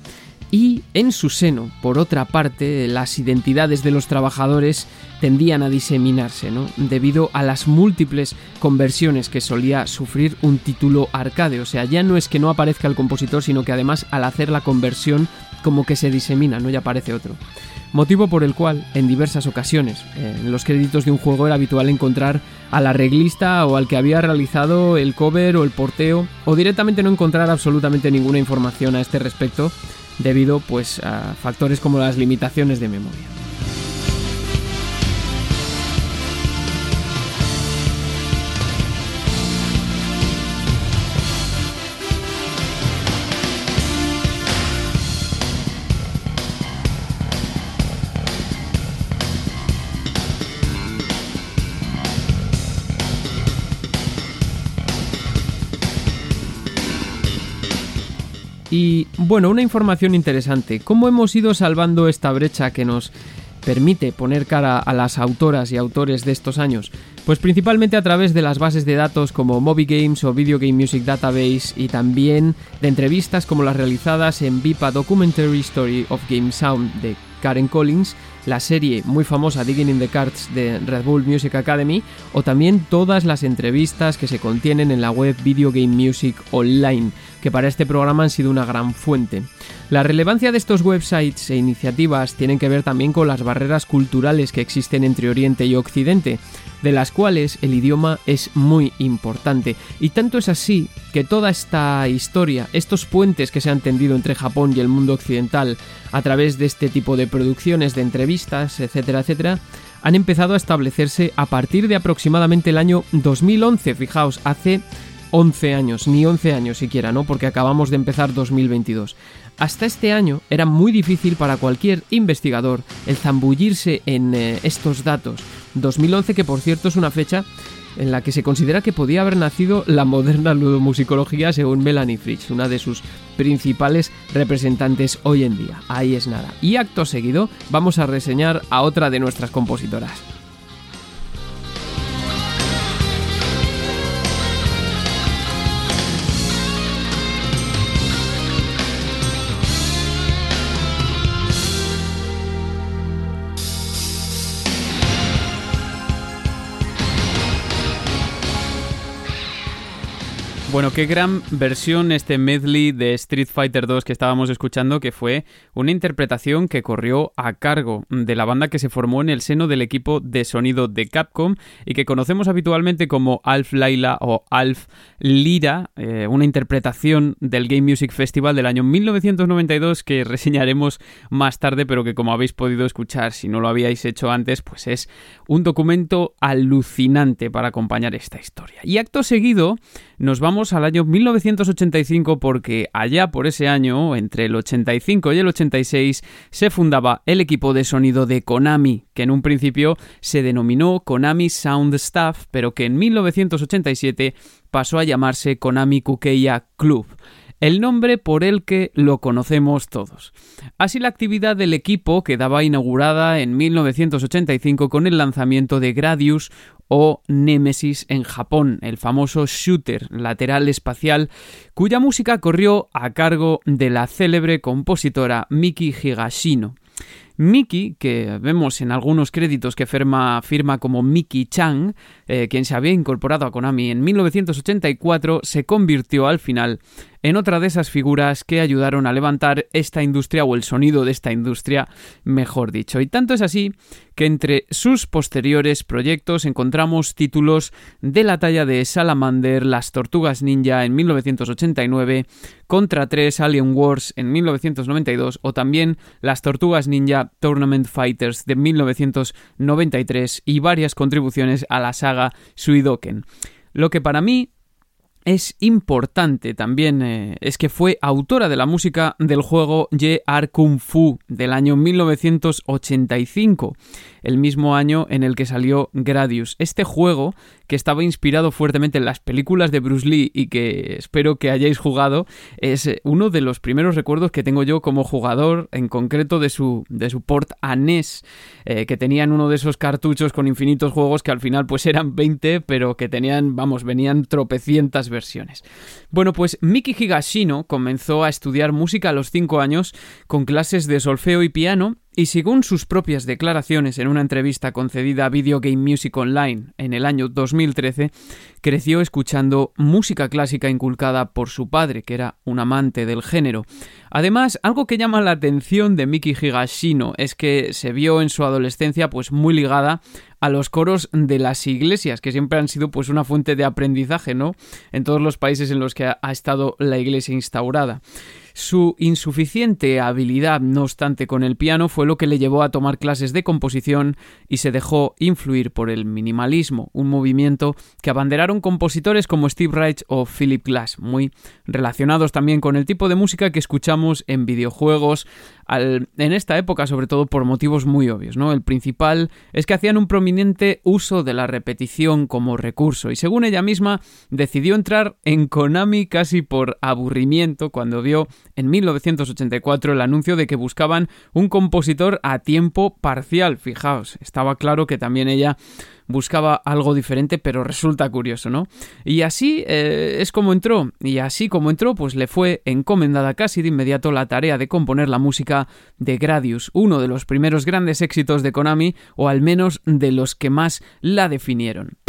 y en su seno, por otra parte, las identidades de los trabajadores tendían a diseminarse, ¿no?, debido a las múltiples conversiones que solía sufrir un título arcade. O sea, ya no es que no aparezca el compositor, sino que además al hacer la conversión como que se disemina, ¿no?, ya aparece otro. Motivo por el cual, en diversas ocasiones, en los créditos de un juego era habitual encontrar al arreglista o al que había realizado el cover o el porteo, o directamente no encontrar absolutamente ninguna información a este respecto, debido pues a factores como las limitaciones de memoria. Y bueno, una información interesante. ¿Cómo hemos ido salvando esta brecha que nos permite poner cara a las autoras y autores de estos años? Pues principalmente a través de las bases de datos como Moby Games o Video Game Music Database, y también de entrevistas como las realizadas en VIPA Documentary Story of Game Sound de Karen Collins, la serie muy famosa Digging in the Cards de Red Bull Music Academy, o también todas las entrevistas que se contienen en la web Video Game Music Online, que para este programa han sido una gran fuente. La relevancia de estos websites e iniciativas tienen que ver también con las barreras culturales que existen entre Oriente y Occidente, de las cuales el idioma es muy importante, y tanto es así que toda esta historia, estos puentes que se han tendido entre Japón y el mundo occidental a través de este tipo de producciones, de entrevistas, etcétera, etcétera, han empezado a establecerse a partir de aproximadamente el año dos mil once, fijaos, hace once años, ni once años siquiera, ¿no? Porque acabamos de empezar dos mil veintidós. Hasta este año era muy difícil para cualquier investigador el zambullirse en eh, estos datos. dos mil once, que por cierto es una fecha en la que se considera que podía haber nacido la moderna ludomusicología según Melanie Fritsch, una de sus principales representantes hoy en día. Ahí es nada. Y acto seguido vamos a reseñar a otra de nuestras compositoras. Bueno, qué gran versión este medley de Street Fighter dos que estábamos escuchando, que fue una interpretación que corrió a cargo de la banda que se formó en el seno del equipo de sonido de Capcom y que conocemos habitualmente como Alf Laila o Alf Lyra, eh, una interpretación del Game Music Festival del año mil novecientos noventa y dos que reseñaremos más tarde, pero que, como habéis podido escuchar, si no lo habíais hecho antes, pues es un documento alucinante para acompañar esta historia. Y acto seguido nos vamos al año mil novecientos ochenta y cinco, porque allá por ese año, entre el ochenta y cinco y el ochenta y seis, se fundaba el equipo de sonido de Konami, que en un principio se denominó Konami Sound Staff, pero que en mil novecientos ochenta y siete pasó a llamarse Konami Kukeiya Club, el nombre por el que lo conocemos todos. Así, la actividad del equipo quedaba inaugurada en mil novecientos ochenta y cinco con el lanzamiento de Gradius o Nemesis en Japón, el famoso shooter lateral espacial, cuya música corrió a cargo de la célebre compositora Miki Higashino. Miki, que vemos en algunos créditos que firma, firma como Miki Chan, eh, quien se había incorporado a Konami en mil novecientos ochenta y cuatro, se convirtió al final en otra de esas figuras que ayudaron a levantar esta industria, o el sonido de esta industria, mejor dicho. Y tanto es así que entre sus posteriores proyectos encontramos títulos de la talla de Salamander, Las Tortugas Ninja en mil novecientos ochenta y nueve, Contra tres, Alien Wars en mil novecientos noventa y dos, o también Las Tortugas Ninja Tournament Fighters de mil novecientos noventa y tres, y varias contribuciones a la saga Suidoken. Lo que para mí es importante también eh, es que fue autora de la música del juego Ye Ar Kung Fu del año mil novecientos ochenta y cinco, el mismo año en el que salió Gradius. Este juego, que estaba inspirado fuertemente en las películas de Bruce Lee y que espero que hayáis jugado, es uno de los primeros recuerdos que tengo yo como jugador, en concreto de su, de su port a N E S, eh, que tenían uno de esos cartuchos con infinitos juegos que al final pues eran veinte, pero que tenían, vamos, venían tropecientas versiones. Bueno, pues Miki Higashino comenzó a estudiar música a los cinco años con clases de solfeo y piano, y según sus propias declaraciones en una entrevista concedida a Video Game Music Online en el año dos mil trece, creció escuchando música clásica inculcada por su padre, que era un amante del género. Además, algo que llama la atención de Miki Higashino es que se vio en su adolescencia pues muy ligada a los coros de las iglesias, que siempre han sido pues una fuente de aprendizaje, ¿no?, en todos los países en los que ha, ha estado la iglesia instaurada. Su insuficiente habilidad, no obstante, con el piano fue lo que le llevó a tomar clases de composición y se dejó influir por el minimalismo, un movimiento que abanderaron compositores como Steve Reich o Philip Glass, muy relacionados también con el tipo de música que escuchamos en videojuegos al, en esta época, sobre todo por motivos muy obvios, ¿no? El principal es que hacían un prominente uso de la repetición como recurso y según ella misma decidió entrar en Konami casi por aburrimiento cuando vio en mil novecientos ochenta y cuatro el anuncio de que buscaban un compositor a tiempo parcial. Fijaos, estaba claro que también ella buscaba algo diferente, pero resulta curioso, ¿no? Y así eh, es como entró, y así como entró, pues le fue encomendada casi de inmediato la tarea de componer la música de Gradius, uno de los primeros grandes éxitos de Konami, o al menos de los que más la definieron.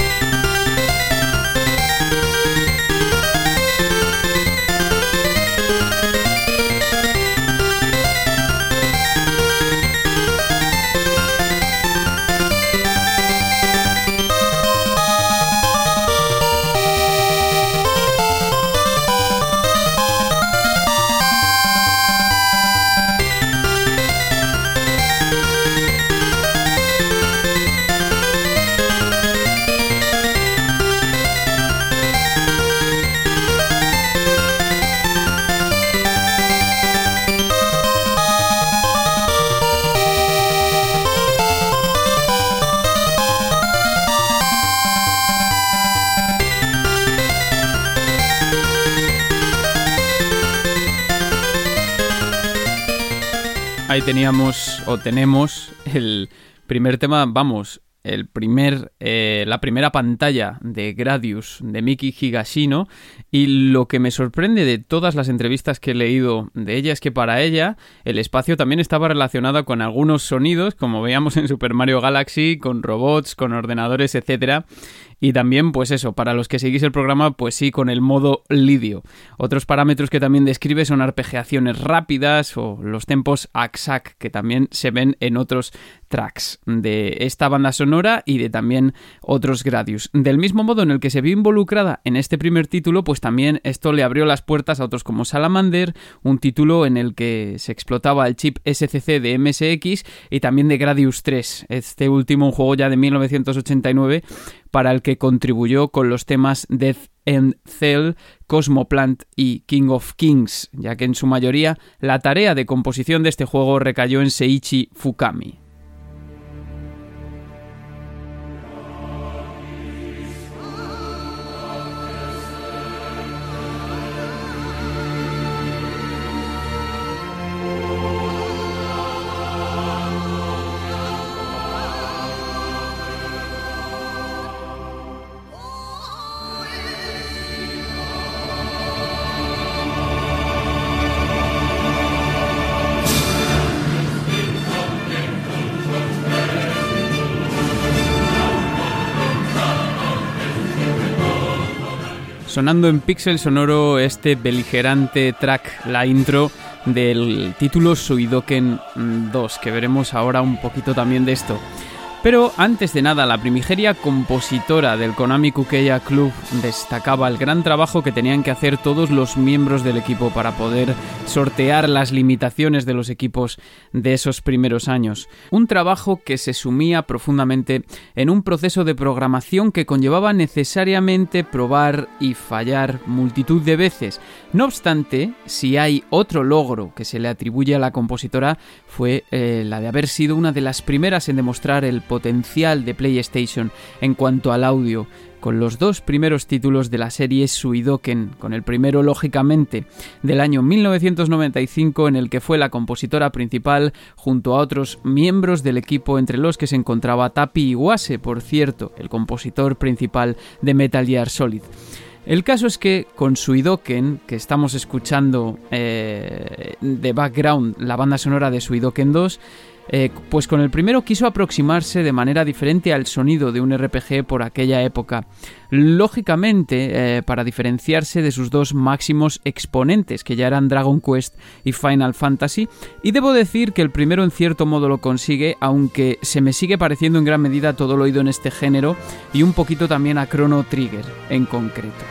Ahí teníamos, o tenemos, el primer tema, vamos, el primer, eh, la primera pantalla de Gradius, de Miki Higashino, y lo que me sorprende de todas las entrevistas que he leído de ella es que para ella el espacio también estaba relacionado con algunos sonidos, como veíamos en Super Mario Galaxy, con robots, con ordenadores, etcétera. Y también, pues eso, para los que seguís el programa, pues sí, con el modo lidio. Otros parámetros que también describe son arpegiaciones rápidas o los tempos Axac, que también se ven en otros tracks de esta banda sonora y de también otros Gradius. Del mismo modo en el que se vio involucrada en este primer título, pues también esto le abrió las puertas a otros como Salamander, un título en el que se explotaba el chip S C C de M S X y también de Gradius tres, este último un juego ya de mil novecientos ochenta y nueve, para el que contribuyó con los temas Death and Cell, Cosmoplant y King of Kings, ya que en su mayoría la tarea de composición de este juego recayó en Seiichi Fukami. Sonando en Pixel Sonoro este beligerante track, la intro del título Suidoken dos, que veremos ahora un poquito también de esto. Pero antes de nada, la primigeria compositora del Konami Kukeya Club destacaba el gran trabajo que tenían que hacer todos los miembros del equipo para poder sortear las limitaciones de los equipos de esos primeros años. Un trabajo que se sumía profundamente en un proceso de programación que conllevaba necesariamente probar y fallar multitud de veces. No obstante, si hay otro logro que se le atribuye a la compositora fue eh, la de haber sido una de las primeras en demostrar el potencial de PlayStation en cuanto al audio, con los dos primeros títulos de la serie Suidoken, con el primero lógicamente del año mil novecientos noventa y cinco, en el que fue la compositora principal junto a otros miembros del equipo, entre los que se encontraba Tapi Iwase, por cierto, el compositor principal de Metal Gear Solid. El caso es que con Suidoken, que estamos escuchando eh, de background la banda sonora de Suidoken dos, Eh, pues con el primero quiso aproximarse de manera diferente al sonido de un R P G por aquella época, lógicamente eh, para diferenciarse de sus dos máximos exponentes, que ya eran Dragon Quest y Final Fantasy, y debo decir que el primero en cierto modo lo consigue, aunque se me sigue pareciendo en gran medida todo lo oído en este género y un poquito también a Chrono Trigger en concreto.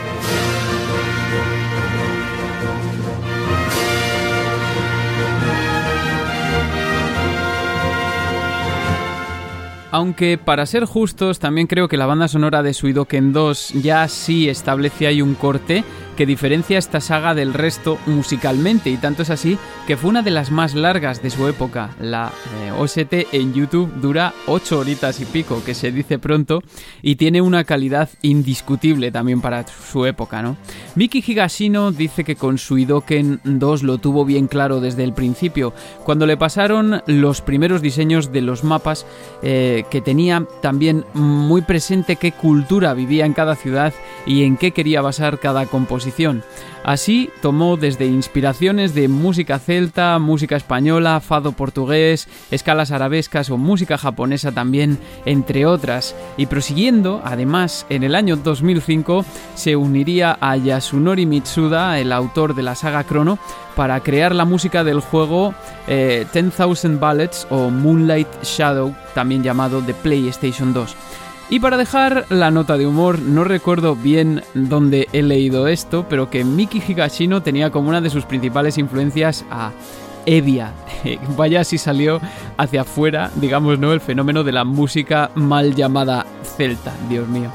Aunque, para ser justos, también creo que la banda sonora de Suidoken dos ya sí establece ahí un corte que diferencia esta saga del resto musicalmente, y tanto es así que fue una de las más largas de su época. La eh, O S T en YouTube dura ocho horitas y pico, que se dice pronto, y tiene una calidad indiscutible también para su época, ¿no? Miki Higashino dice que con Suidoken dos lo tuvo bien claro desde el principio, cuando le pasaron los primeros diseños de los mapas, eh, que tenía también muy presente qué cultura vivía en cada ciudad y en qué quería basar cada composición. Así tomó desde inspiraciones de música celta, música española, fado portugués, escalas arabescas o música japonesa también, entre otras, y prosiguiendo, además, en el año dos mil cinco se uniría a Yasunori Mitsuda, el autor de la saga Chrono, para crear la música del juego eh, ten thousand Ballets o Moonlight Shadow, también llamado de PlayStation dos. Y para dejar la nota de humor, no recuerdo bien dónde he leído esto, pero que Miki Higashino tenía como una de sus principales influencias a Evia. Vaya si salió hacia afuera, digamos, ¿no?, el fenómeno de la música mal llamada celta, Dios mío.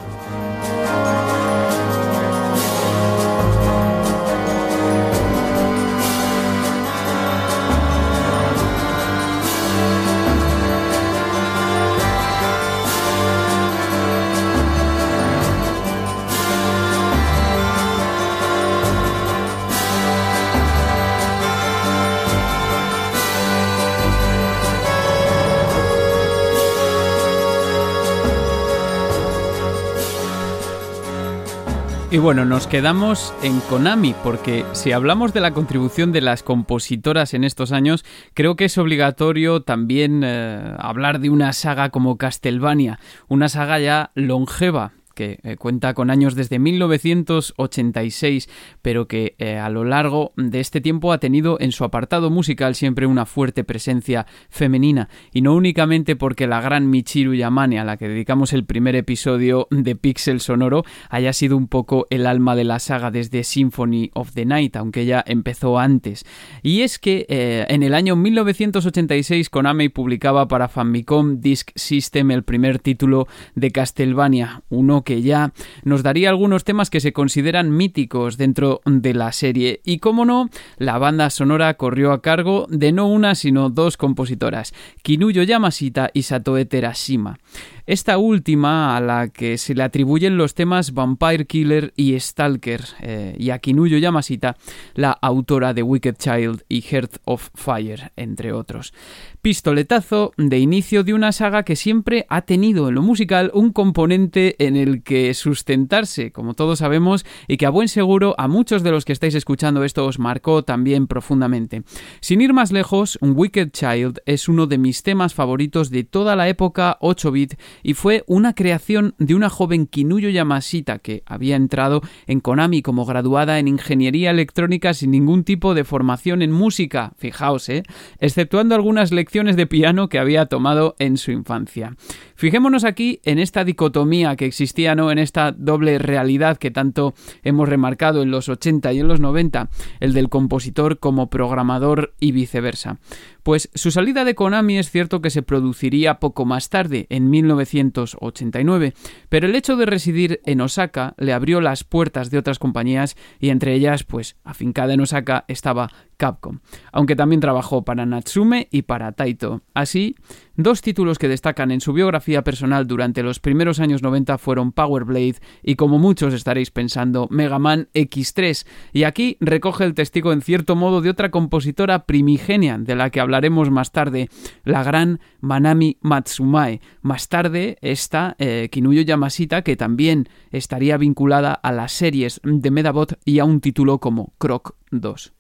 Y bueno, nos quedamos en Konami, porque si hablamos de la contribución de las compositoras en estos años, creo que es obligatorio también eh, hablar de una saga como Castlevania, una saga ya longeva, que eh, cuenta con años desde mil novecientos ochenta y seis, pero que eh, a lo largo de este tiempo ha tenido en su apartado musical siempre una fuerte presencia femenina, y no únicamente porque la gran Michiru Yamane, a la que dedicamos el primer episodio de Pixel Sonoro, haya sido un poco el alma de la saga desde Symphony of the Night, aunque ella empezó antes. Y es que eh, en el año mil novecientos ochenta y seis Konami publicaba para Famicom Disk System el primer título de Castlevania, uno que ya nos daría algunos temas que se consideran míticos dentro de la serie. Y como no, la banda sonora corrió a cargo de no una sino dos compositoras, Kinuyo Yamashita y Satoe Terashima. Esta última, a la que se le atribuyen los temas Vampire Killer y Stalker, eh, y a Kinuyo Yamashita, la autora de Wicked Child y Heart of Fire, entre otros. Pistoletazo de inicio de una saga que siempre ha tenido en lo musical un componente en el que sustentarse, como todos sabemos, y que a buen seguro a muchos de los que estáis escuchando esto os marcó también profundamente. Sin ir más lejos, Wicked Child es uno de mis temas favoritos de toda la época ocho bit, y fue una creación de una joven Kinuyo Yamashita que había entrado en Konami como graduada en ingeniería electrónica sin ningún tipo de formación en música, fijaos, eh, exceptuando algunas lecciones de piano que había tomado en su infancia. Fijémonos aquí en esta dicotomía que existía, ¿no?, en esta doble realidad que tanto hemos remarcado en los ochenta y en los noventa, el del compositor como programador y viceversa. Pues su salida de Konami es cierto que se produciría poco más tarde, en mil novecientos ochenta y nueve, pero el hecho de residir en Osaka le abrió las puertas de otras compañías, y entre ellas, pues, afincada en Osaka estaba Capcom, aunque también trabajó para Natsume y para Taito. Así, dos títulos que destacan en su biografía personal durante los primeros años noventa fueron Power Blade y, como muchos estaréis pensando, Mega Man equis tres, y aquí recoge el testigo en cierto modo de otra compositora primigenia de la que hablaremos más tarde, la gran Manami Matsumae. Más tarde está eh, Kinuyo Yamashita, que también estaría vinculada a las series de Medabot y a un título como Croc dos.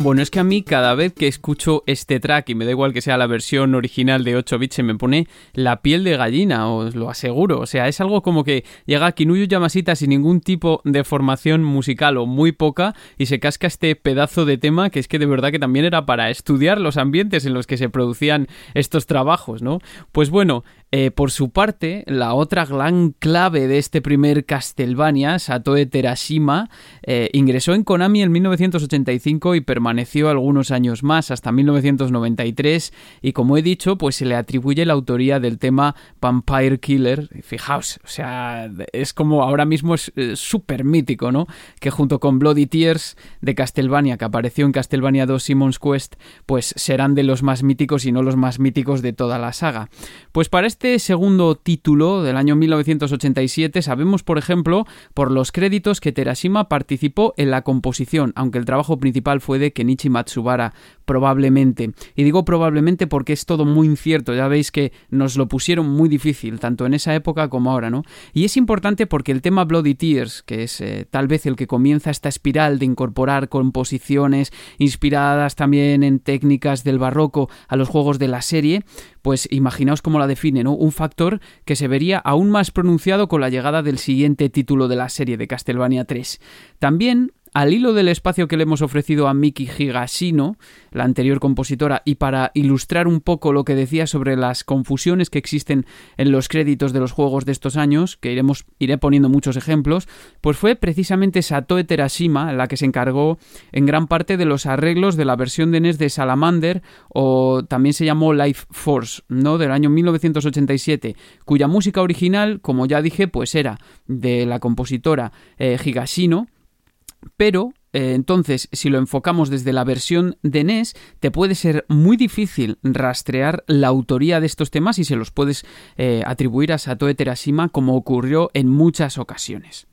Bueno, es que a mí cada vez que escucho este track, y me da igual que sea la versión original de ocho bits, se me pone la piel de gallina, os lo aseguro. O sea, es algo como que llega Kinuyo Yamashita sin ningún tipo de formación musical o muy poca y se casca este pedazo de tema que es que de verdad que también era para estudiar los ambientes en los que se producían estos trabajos, ¿no? Pues bueno, eh, por su parte, la otra gran clave de este primer Castlevania, Satoe Terashima, eh, ingresó en Konami en mil novecientos ochenta y cinco y permaneció algunos años más, hasta mil novecientos noventa y tres, y como he dicho, pues se le atribuye la autoría del tema Vampire Killer. Fijaos, o sea, es como ahora mismo es eh, súper mítico, ¿no? Que junto con Bloody Tears de Castlevania, que apareció en Castlevania dos Simon's Quest, pues serán de los más míticos y no los más míticos de toda la saga. Pues para este segundo título del año mil novecientos ochenta y siete sabemos, por ejemplo, por los créditos que Terashima participó en la composición, aunque el trabajo principal fue de Kenichi Matsubara, probablemente. Y digo probablemente porque es todo muy incierto, ya veis que nos lo pusieron muy difícil, tanto en esa época como ahora, ¿no? Y es importante porque el tema Bloody Tears, que es eh, tal vez el que comienza esta espiral de incorporar composiciones inspiradas también en técnicas del barroco a los juegos de la serie, pues imaginaos cómo la define, ¿no? Un factor que se vería aún más pronunciado con la llegada del siguiente título de la serie, de Castlevania tres. También, al hilo del espacio que le hemos ofrecido a Miki Higashino, la anterior compositora, y para ilustrar un poco lo que decía sobre las confusiones que existen en los créditos de los juegos de estos años, que iremos, iré poniendo muchos ejemplos, pues fue precisamente Satoe Terashima la que se encargó en gran parte de los arreglos de la versión de N E S de Salamander, o también se llamó Life Force, ¿no?, del año mil novecientos ochenta y siete, cuya música original, como ya dije, pues era de la compositora eh, Higashino. Pero, eh, entonces, si lo enfocamos desde la versión de N E S, te puede ser muy difícil rastrear la autoría de estos temas y se los puedes eh, atribuir a Satoe Terashima, como ocurrió en muchas ocasiones.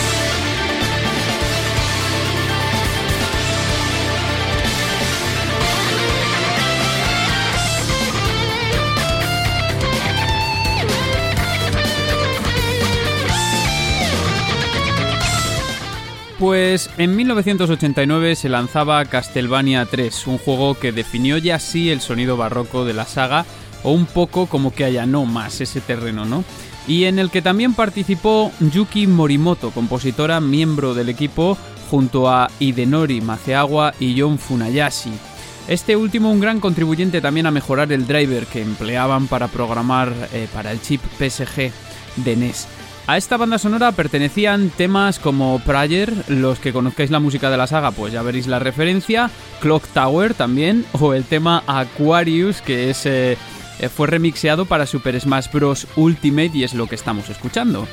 Pues en mil novecientos ochenta y nueve se lanzaba Castlevania tres, un juego que definió ya sí el sonido barroco de la saga, o un poco como que allanó más ese terreno, ¿no? Y en el que también participó Yuki Morimoto, compositora, miembro del equipo, junto a Hidenori Maceawa y Jon Funayashi. Este último un gran contribuyente también a mejorar el driver que empleaban para programar eh, para el chip P S G de N E S. A esta banda sonora pertenecían temas como Prayer, los que conozcáis la música de la saga pues ya veréis la referencia, Clock Tower también, o el tema Aquarius, que es, eh, fue remixeado para Super Smash Bros. Ultimate y es lo que estamos escuchando.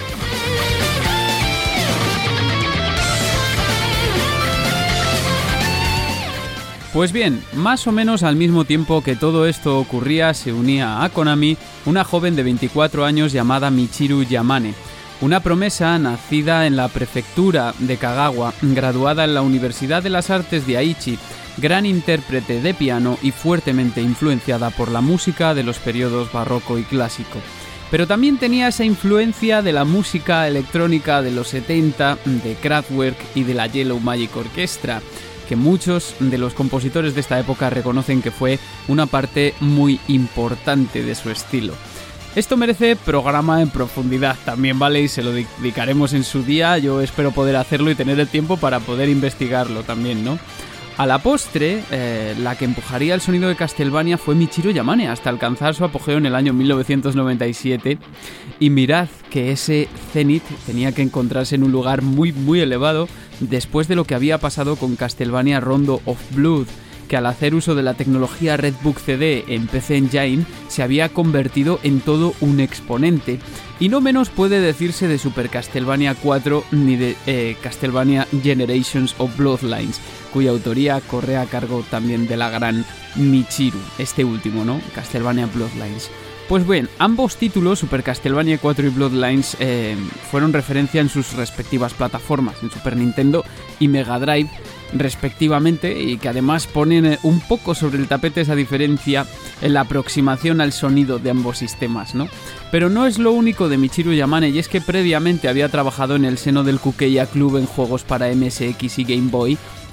Pues bien, más o menos al mismo tiempo que todo esto ocurría, se unía a Konami una joven de veinticuatro años llamada Michiru Yamane, una promesa nacida en la prefectura de Kagawa, graduada en la Universidad de las Artes de Aichi, gran intérprete de piano y fuertemente influenciada por la música de los periodos barroco y clásico. Pero también tenía esa influencia de la música electrónica de los setenta, de Kraftwerk y de la Yellow Magic Orchestra, que muchos de los compositores de esta época reconocen que fue una parte muy importante de su estilo. Esto merece programa en profundidad también, ¿vale? Y se lo dedicaremos en su día. Yo espero poder hacerlo y tener el tiempo para poder investigarlo también, ¿no? A la postre, eh, la que empujaría el sonido de Castlevania fue Michiru Yamane hasta alcanzar su apogeo en el año mil novecientos noventa y siete. Y mirad que ese cenit tenía que encontrarse en un lugar muy muy elevado después de lo que había pasado con Castlevania Rondo of Blood, que al hacer uso de la tecnología Redbook C D en P C Engine se había convertido en todo un exponente. Y no menos puede decirse de Super Castlevania cuatro ni de eh, Castlevania Generations of Bloodlines, cuya autoría corre a cargo también de la gran Michiru, este último, ¿no? Castlevania Bloodlines. Pues bien, ambos títulos, Super Castlevania cuatro y Bloodlines, eh, fueron referencia en sus respectivas plataformas, en Super Nintendo y Mega Drive, respectivamente, y que además ponen un poco sobre el tapete esa diferencia en la aproximación al sonido de ambos sistemas, ¿no? Pero no es lo único de Michiru Yamane, y es que previamente había trabajado en el seno del Kukeya Club en juegos para M S X y Game Boy,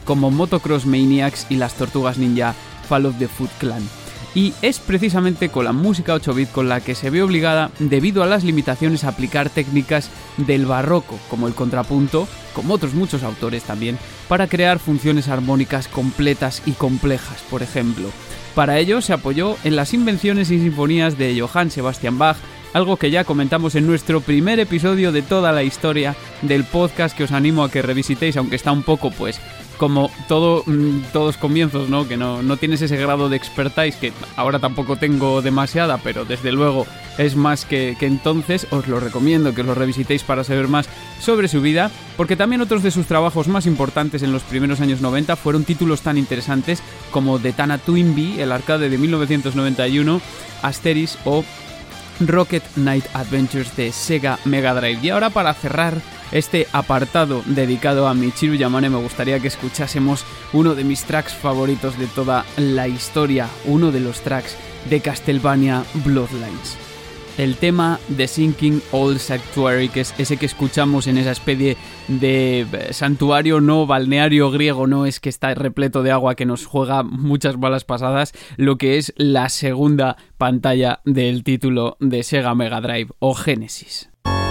como Motocross Maniacs y las Tortugas Ninja Fall of the Foot Clan. Y es precisamente con la música ocho bit con la que se ve obligada, debido a las limitaciones, a aplicar técnicas del barroco, como el contrapunto, como otros muchos autores también, para crear funciones armónicas completas y complejas, por ejemplo. Para ello se apoyó en las invenciones y sinfonías de Johann Sebastian Bach, algo que ya comentamos en nuestro primer episodio de toda la historia del podcast, que os animo a que revisitéis, aunque está un poco, pues, como todo, todos comienzos, ¿no? Que no, no tienes ese grado de expertise, que ahora tampoco tengo demasiada, pero desde luego es más que, que entonces. Os lo recomiendo que os lo revisitéis para saber más sobre su vida, porque también otros de sus trabajos más importantes en los primeros años noventa fueron títulos tan interesantes como The Tana Twinbee, el arcade de mil novecientos noventa y uno, Asteris o Rocket Knight Adventures de Sega Mega Drive. Y ahora, para cerrar este apartado dedicado a Michiru Yamane, me gustaría que escuchásemos uno de mis tracks favoritos de toda la historia, uno de los tracks de Castlevania Bloodlines. El tema de Sinking Old Sanctuary, que es ese que escuchamos en esa especie de santuario, no balneario griego, no, es que está repleto de agua que nos juega muchas malas pasadas, lo que es la segunda pantalla del título de Sega Mega Drive o Genesis.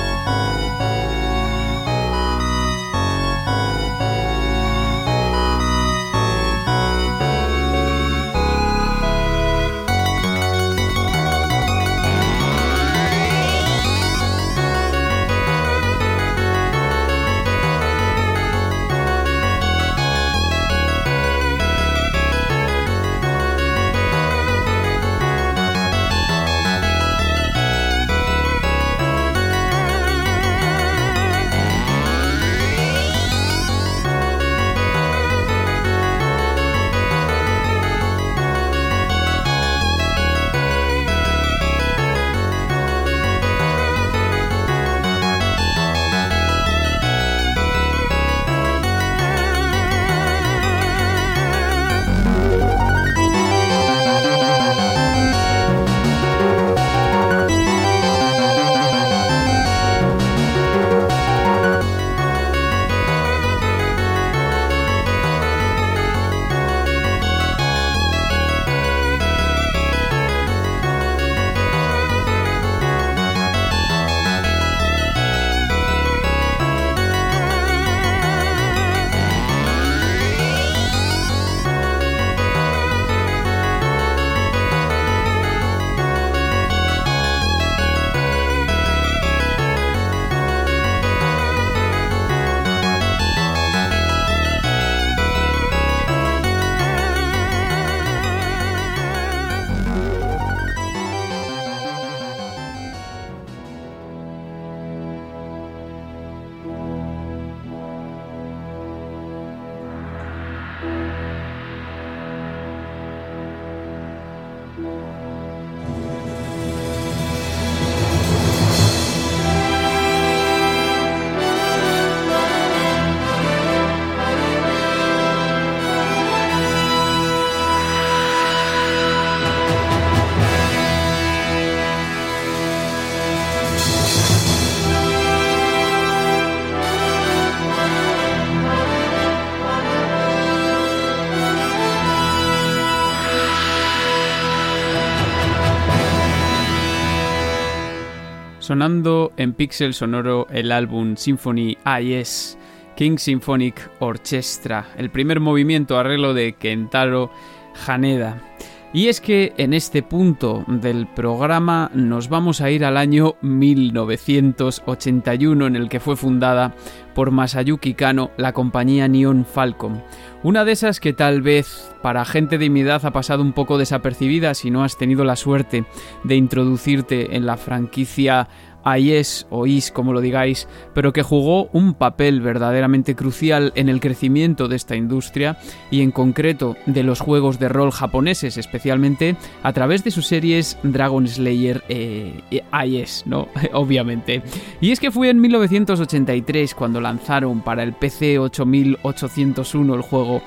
Sonando en Pixel Sonoro el álbum Symphony I S, King Symphonic Orchestra, el primer movimiento arreglo de Kentaro Haneda. Y es que en este punto del programa nos vamos a ir al año mil novecientos ochenta y uno, en el que fue fundada por Masayuki Kano la compañía Neon Falcom. Una de esas que tal vez para gente de mi edad ha pasado un poco desapercibida si no has tenido la suerte de introducirte en la franquicia I S o I S, como lo digáis, pero que jugó un papel verdaderamente crucial en el crecimiento de esta industria y en concreto de los juegos de rol japoneses, especialmente a través de sus series Dragon Slayer eh, I S, ¿no? Obviamente. Y es que fue en mil novecientos ochenta y tres cuando lanzaron para el P C ocho mil ochocientos uno el juego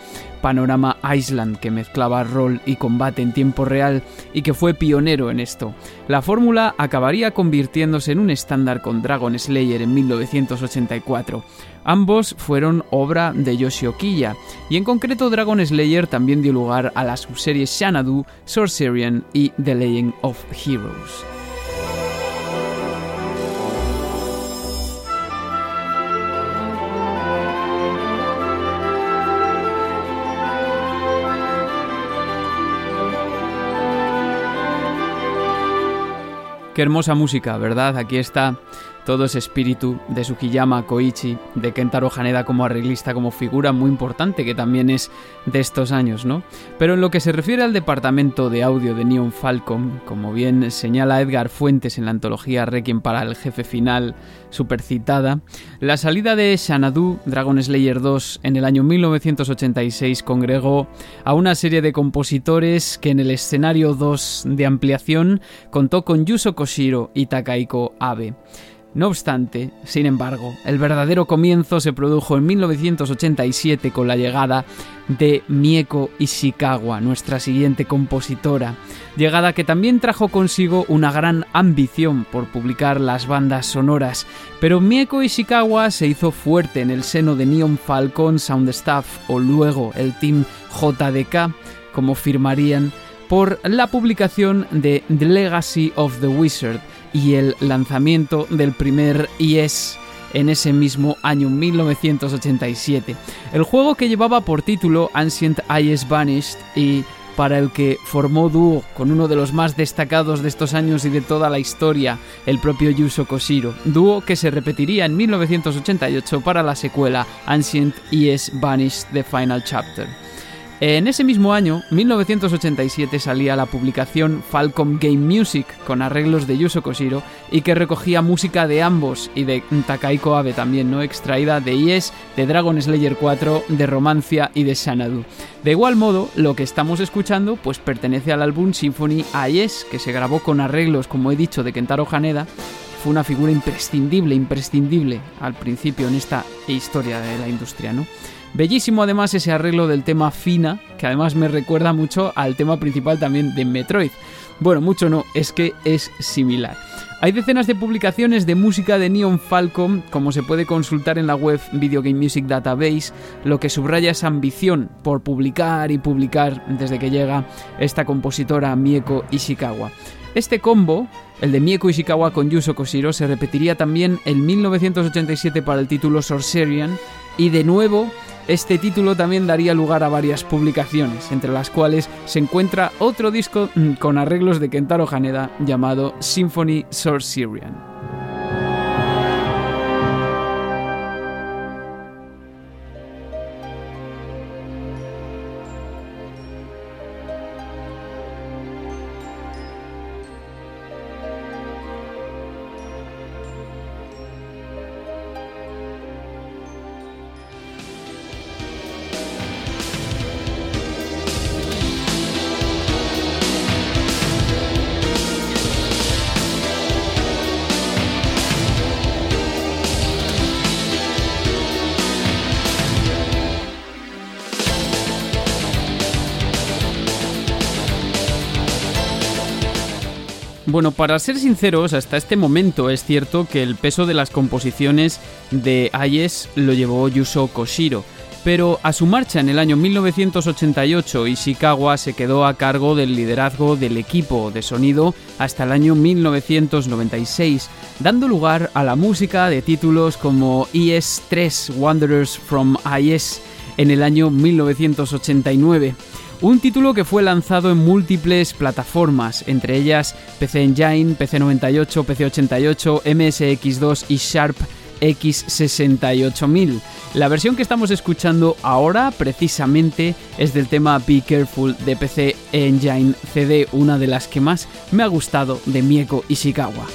Panorama Island, que mezclaba rol y combate en tiempo real y que fue pionero en esto. La fórmula acabaría convirtiéndose en un estándar con Dragon Slayer en mil novecientos ochenta y cuatro. Ambos fueron obra de Yoshio Kiya, y en concreto Dragon Slayer también dio lugar a las subseries Xanadu, Sorcerian y The Legend of Heroes. Qué hermosa música, ¿verdad? Aquí está todo ese espíritu de Sugiyama Koichi, de Kentaro Haneda como arreglista, como figura muy importante, que también es de estos años, ¿no? Pero en lo que se refiere al departamento de audio de Neon Falcon, como bien señala Edgar Fuentes en la antología Requiem para el jefe final, supercitada, la salida de Xanadu, Dragon Slayer dos, en el año mil novecientos ochenta y seis congregó a una serie de compositores que en el escenario dos de ampliación contó con Yuzo Koshiro y Takahiko Abe. No obstante, sin embargo, el verdadero comienzo se produjo en mil novecientos ochenta y siete con la llegada de Mieko Ishikawa, nuestra siguiente compositora, llegada que también trajo consigo una gran ambición por publicar las bandas sonoras, pero Mieko Ishikawa se hizo fuerte en el seno de Neon Falcon Sound Staff, o luego el Team J D K, como firmarían, por la publicación de The Legacy of the Wizard y el lanzamiento del primer I E S en ese mismo año mil novecientos ochenta y siete. El juego, que llevaba por título Ancient I S Banished y para el que formó dúo con uno de los más destacados de estos años y de toda la historia, el propio Yuzo Koshiro, dúo que se repetiría en mil novecientos ochenta y ocho para la secuela Ancient I S Banished The Final Chapter. En ese mismo año, mil novecientos ochenta y siete, salía la publicación Falcom Game Music, con arreglos de Yuzo Koshiro, y que recogía música de ambos, y de Takahiko Abe también, ¿no?, extraída de I E S, de Dragon Slayer cuatro, de Romancia y de Xanadu. De igual modo, lo que estamos escuchando pues pertenece al álbum Symphony I S, que se grabó con arreglos, como he dicho, de Kentaro Haneda. Fue una figura imprescindible, imprescindible al principio en esta historia de la industria, ¿no? Bellísimo además ese arreglo del tema Fina, que además me recuerda mucho al tema principal también de Metroid. Bueno, mucho no, es que es similar. Hay decenas de publicaciones de música de Neon Falcon, como se puede consultar en la web Video Game Music Database, lo que subraya esa ambición por publicar y publicar desde que llega esta compositora Mieko Ishikawa. Este combo, el de Mieko Ishikawa con Yuzo Koshiro, se repetiría también en mil novecientos ochenta y siete para el título Sorcerian, y de nuevo este título también daría lugar a varias publicaciones, entre las cuales se encuentra otro disco con arreglos de Kentaro Haneda llamado Symphony Sorcerian. Bueno, para ser sinceros, hasta este momento es cierto que el peso de las composiciones de I S lo llevó Yuzo Koshiro, pero a su marcha en el año mil novecientos ochenta y ocho, Ishikawa se quedó a cargo del liderazgo del equipo de sonido hasta el año mil novecientos noventa y seis, dando lugar a la música de títulos como I S tres Wanderers from I S en el año mil novecientos ochenta y nueve. Un título que fue lanzado en múltiples plataformas, entre ellas P C Engine, P C noventa y ocho, P C ochenta y ocho, M S X dos y Sharp X sesenta y ocho mil. La versión que estamos escuchando ahora precisamente es del tema Be Careful de P C Engine C D, una de las que más me ha gustado de Mieko Ishikawa.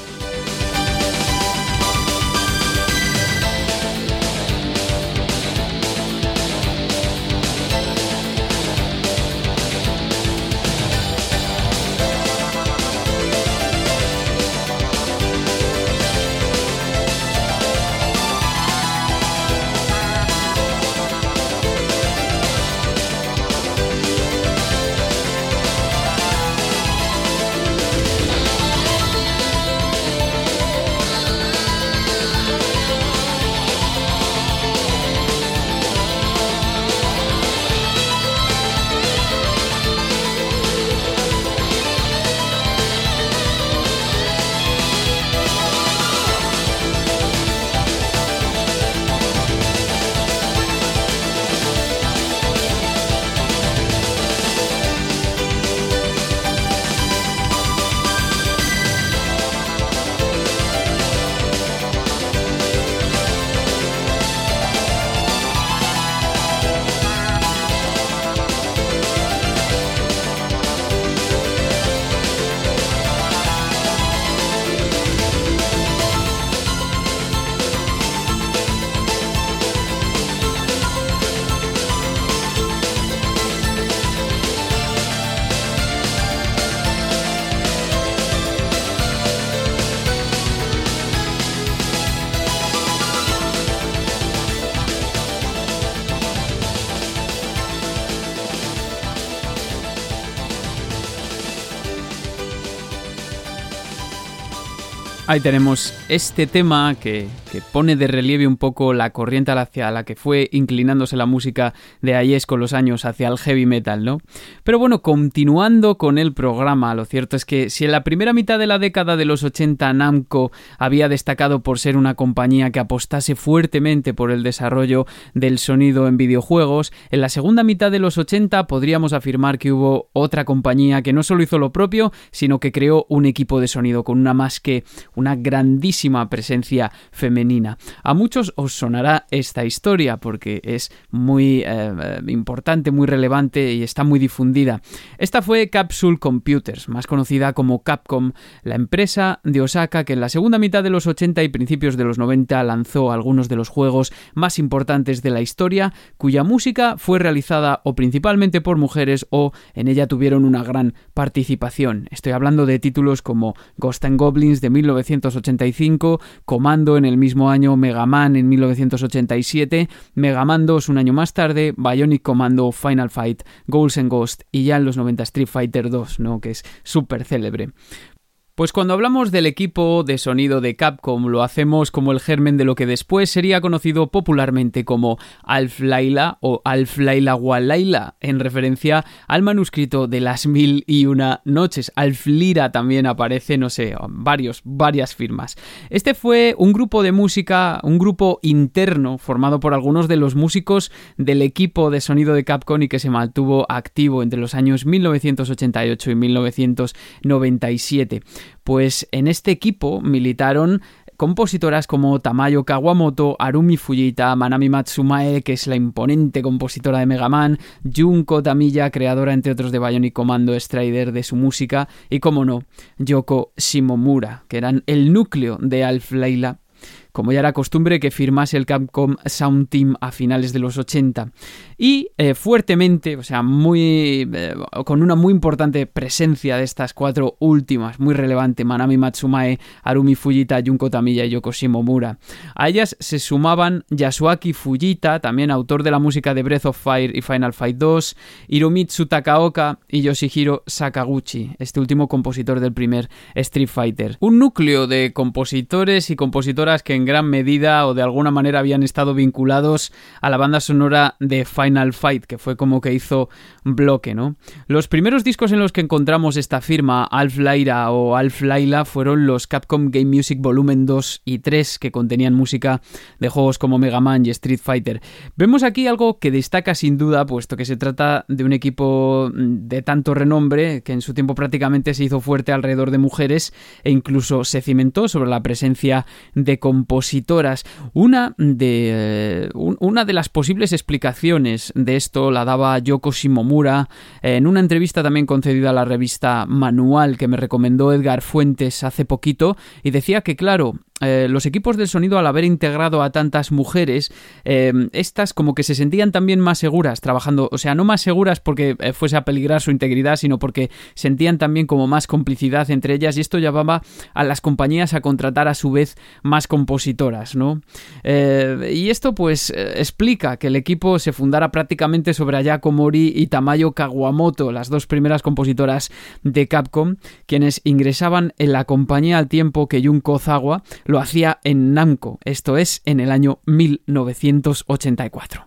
Ahí tenemos este tema que, que pone de relieve un poco la corriente hacia la que fue inclinándose la música de Ayes con los años hacia el heavy metal, ¿no? Pero bueno, continuando con el programa, lo cierto es que si en la primera mitad de la década de los ochenta Namco había destacado por ser una compañía que apostase fuertemente por el desarrollo del sonido en videojuegos, en la segunda mitad de los ochenta podríamos afirmar que hubo otra compañía que no solo hizo lo propio, sino que creó un equipo de sonido con una más que una grandísima presencia femenina. A muchos os sonará esta historia porque es muy eh, importante, muy relevante y está muy difundida. Esta fue Capsule Computers, más conocida como Capcom, la empresa de Osaka que en la segunda mitad de los ochenta y principios de los noventa lanzó algunos de los juegos más importantes de la historia, cuya música fue realizada o principalmente por mujeres o en ella tuvieron una gran participación. Estoy hablando de títulos como Ghosts and Goblins de mil novecientos ochenta y cinco, Commando en el mismo año, Mega Man en mil novecientos ochenta y siete, Mega Man dos un año más tarde, Bionic Commando, Final Fight, Ghouls and Ghosts y ya en los noventa Street Fighter dos, ¿no? Que es súper célebre. Pues cuando hablamos del equipo de sonido de Capcom lo hacemos como el germen de lo que después sería conocido popularmente como Alf Laila o Alf Laila wa Laila, en referencia al manuscrito de las mil y una noches. Alf Lyra también aparece, no sé, varios, varias firmas. Este fue un grupo de música, un grupo interno formado por algunos de los músicos del equipo de sonido de Capcom y que se mantuvo activo entre los años mil novecientos ochenta y ocho y mil novecientos noventa y siete. Pues en este equipo militaron compositoras como Tamayo Kawamoto, Harumi Fujita, Manami Matsumae, que es la imponente compositora de Mega Man, Junko Tamiya, creadora entre otros de Bionic Commando, Strider de su música, y como no, Yoko Shimomura, que eran el núcleo de Alf Laila, como ya era costumbre que firmase el Capcom Sound Team a finales de los ochenta. Y eh, fuertemente, o sea, muy eh, con una muy importante presencia de estas cuatro últimas, muy relevante, Manami Matsumae, Harumi Fujita, Junko Tamiya y Yoko Shimomura. A ellas se sumaban Yasuaki Fujita, también autor de la música de Breath of Fire y Final Fight dos, Hiromitsu Takaoka y Yoshihiro Sakaguchi, este último compositor del primer Street Fighter. Un núcleo de compositores y compositoras que en gran medida o de alguna manera habían estado vinculados a la banda sonora de Final Fight, que fue como que hizo bloque, ¿no? Los primeros discos en los que encontramos esta firma, Alf Lyra o Alf Laila, fueron los Capcom Game Music Volumen dos y tres, que contenían música de juegos como Mega Man y Street Fighter. Vemos aquí algo que destaca sin duda, puesto que se trata de un equipo de tanto renombre que en su tiempo prácticamente se hizo fuerte alrededor de mujeres e incluso se cimentó sobre la presencia de compositores. Una de, eh, un, una de las posibles explicaciones de esto la daba Yoko Shimomura eh, en una entrevista también concedida a la revista Manual que me recomendó Edgar Fuentes hace poquito, y decía que claro, Eh, los equipos del sonido, al haber integrado a tantas mujeres, eh, estas como que se sentían también más seguras trabajando, o sea, no más seguras porque eh, fuese a peligrar su integridad, sino porque sentían también como más complicidad entre ellas, y esto llevaba a las compañías a contratar a su vez más compositoras, ¿no? Eh, y esto pues eh, explica que el equipo se fundara prácticamente sobre Ayako Mori y Tamayo Kawamoto, las dos primeras compositoras de Capcom, quienes ingresaban en la compañía al tiempo que Junko Ozawa lo hacía en Namco, esto es, en el año mil novecientos ochenta y cuatro.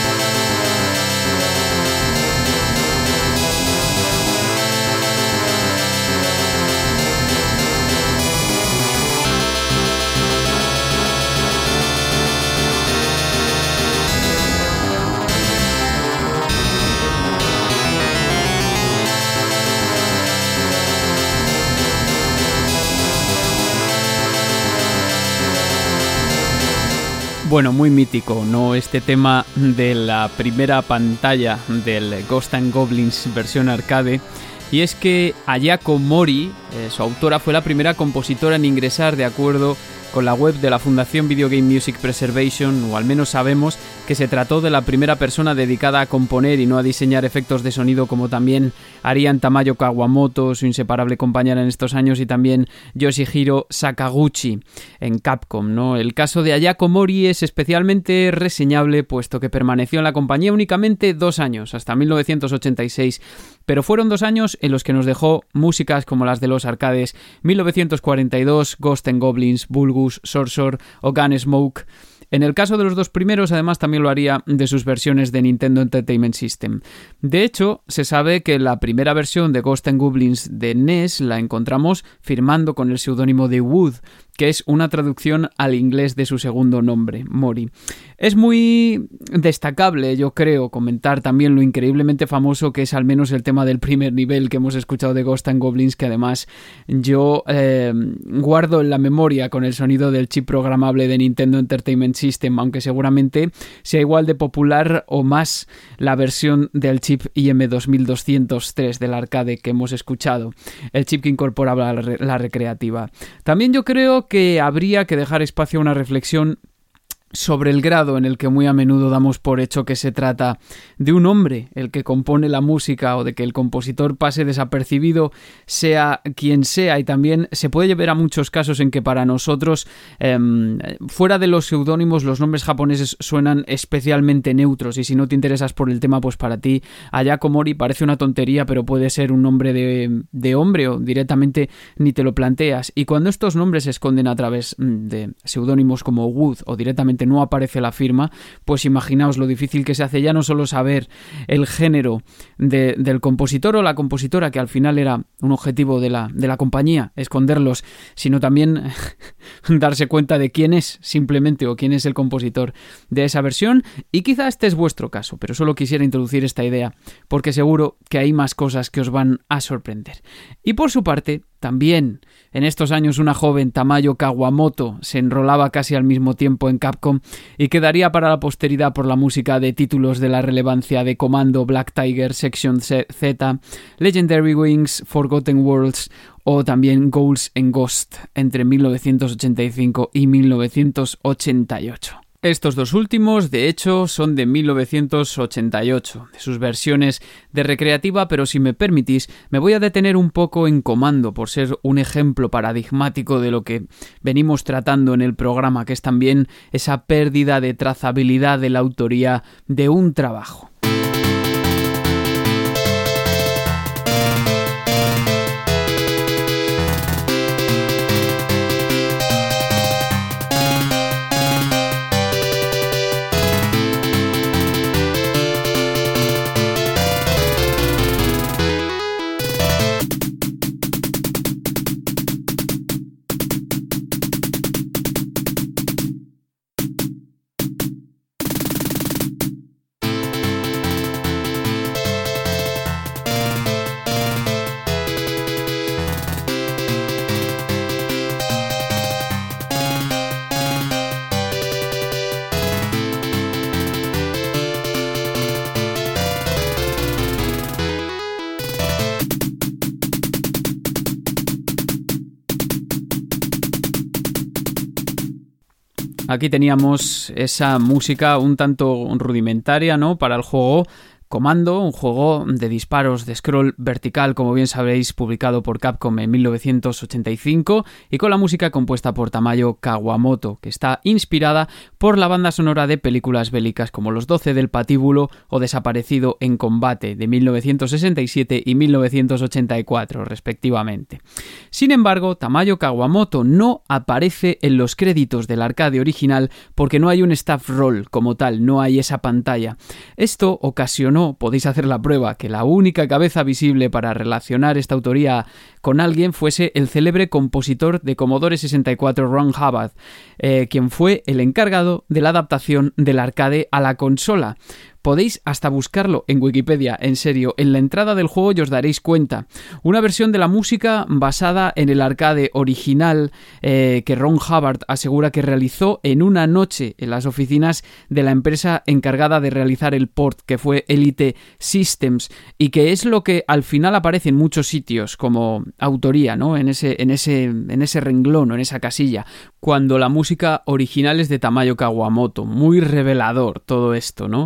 Bueno, muy mítico, ¿no? Este tema de la primera pantalla del Ghosts and Goblins versión arcade. Y es que Ayako Mori, eh, su autora, fue la primera compositora en ingresar, de acuerdo con la web de la Fundación Video Game Music Preservation, o al menos sabemos que se trató de la primera persona dedicada a componer y no a diseñar efectos de sonido, como también harían Tamayo Kawamoto, su inseparable compañera en estos años, y también Yoshihiro Sakaguchi en Capcom, ¿no? El caso de Ayako Mori es especialmente reseñable, puesto que permaneció en la compañía únicamente dos años, hasta mil novecientos ochenta y seis, pero fueron dos años en los que nos dejó músicas como las de los arcades mil novecientos cuarenta y dos, Ghosts and Goblins, Bulgus, Sorcerer o Gunsmoke. En el caso de los dos primeros, además, también lo haría de sus versiones de Nintendo Entertainment System. De hecho, se sabe que la primera versión de Ghosts and Goblins de N E S la encontramos firmando con el seudónimo de Wood, que es una traducción al inglés de su segundo nombre, Mori. Es muy destacable, yo creo, comentar también lo increíblemente famoso que es al menos el tema del primer nivel que hemos escuchado de Ghosts and Goblins, que además yo eh, guardo en la memoria con el sonido del chip programable de Nintendo Entertainment System, aunque seguramente sea igual de popular o más la versión del chip I M dos mil doscientos tres del arcade que hemos escuchado, el chip que incorporaba la, re- la recreativa. También yo creo que habría que dejar espacio a una reflexión sobre el grado en el que muy a menudo damos por hecho que se trata de un hombre el que compone la música, o de que el compositor pase desapercibido sea quien sea, y también se puede ver a muchos casos en que para nosotros eh, fuera de los seudónimos los nombres japoneses suenan especialmente neutros, y si no te interesas por el tema, pues para ti Ayako Mori parece una tontería, pero puede ser un nombre de, de hombre, o directamente ni te lo planteas. Y cuando estos nombres se esconden a través de seudónimos como Wood, o directamente no aparece la firma, pues imaginaos lo difícil que se hace ya no solo saber el género de, del compositor o la compositora, que al final era un objetivo de la, de la compañía, esconderlos, sino también darse cuenta de quién es simplemente, o quién es el compositor de esa versión. Y quizá este es vuestro caso, pero solo quisiera introducir esta idea porque seguro que hay más cosas que os van a sorprender. Y por su parte, también en estos años una joven Tamayo Kawamoto se enrolaba casi al mismo tiempo en Capcom y quedaría para la posteridad por la música de títulos de la relevancia de Commando, Black Tiger, Section Z, Legendary Wings, Forgotten Worlds o también Ghouls and Ghosts entre mil novecientos ochenta y cinco y mil novecientos ochenta y ocho. Estos dos últimos, de hecho, son de mil novecientos ochenta y ocho, de sus versiones de recreativa, pero si me permitís, me voy a detener un poco en Commando, por ser un ejemplo paradigmático de lo que venimos tratando en el programa, que es también esa pérdida de trazabilidad de la autoría de un trabajo. Aquí teníamos esa música un tanto rudimentaria, ¿no?, para el juego Commando, un juego de disparos de scroll vertical, como bien sabréis, publicado por Capcom en mil novecientos ochenta y cinco, y con la música compuesta por Tamayo Kawamoto, que está inspirada por la banda sonora de películas bélicas como Los doce del Patíbulo o Desaparecido en Combate, de mil novecientos sesenta y siete y mil novecientos ochenta y cuatro, respectivamente. Sin embargo, Tamayo Kawamoto no aparece en los créditos del arcade original porque no hay un staff roll como tal, no hay esa pantalla. Esto ocasionó, podéis hacer la prueba, que la única cabeza visible para relacionar esta autoría con alguien fuese el célebre compositor de Commodore sesenta y cuatro Ron Hubbard, eh, quien fue el encargado de la adaptación del arcade a la consola. Podéis hasta buscarlo en Wikipedia, en serio, en la entrada del juego y os daréis cuenta. Una versión de la música basada en el arcade original eh, que Ron Hubbard asegura que realizó en una noche en las oficinas de la empresa encargada de realizar el port, que fue Elite Systems, y que es lo que al final aparece en muchos sitios, como autoría, ¿no? En ese, en ese, en ese renglón o en esa casilla, cuando la música original es de Tamayo Kawamoto. Muy revelador todo esto, ¿no?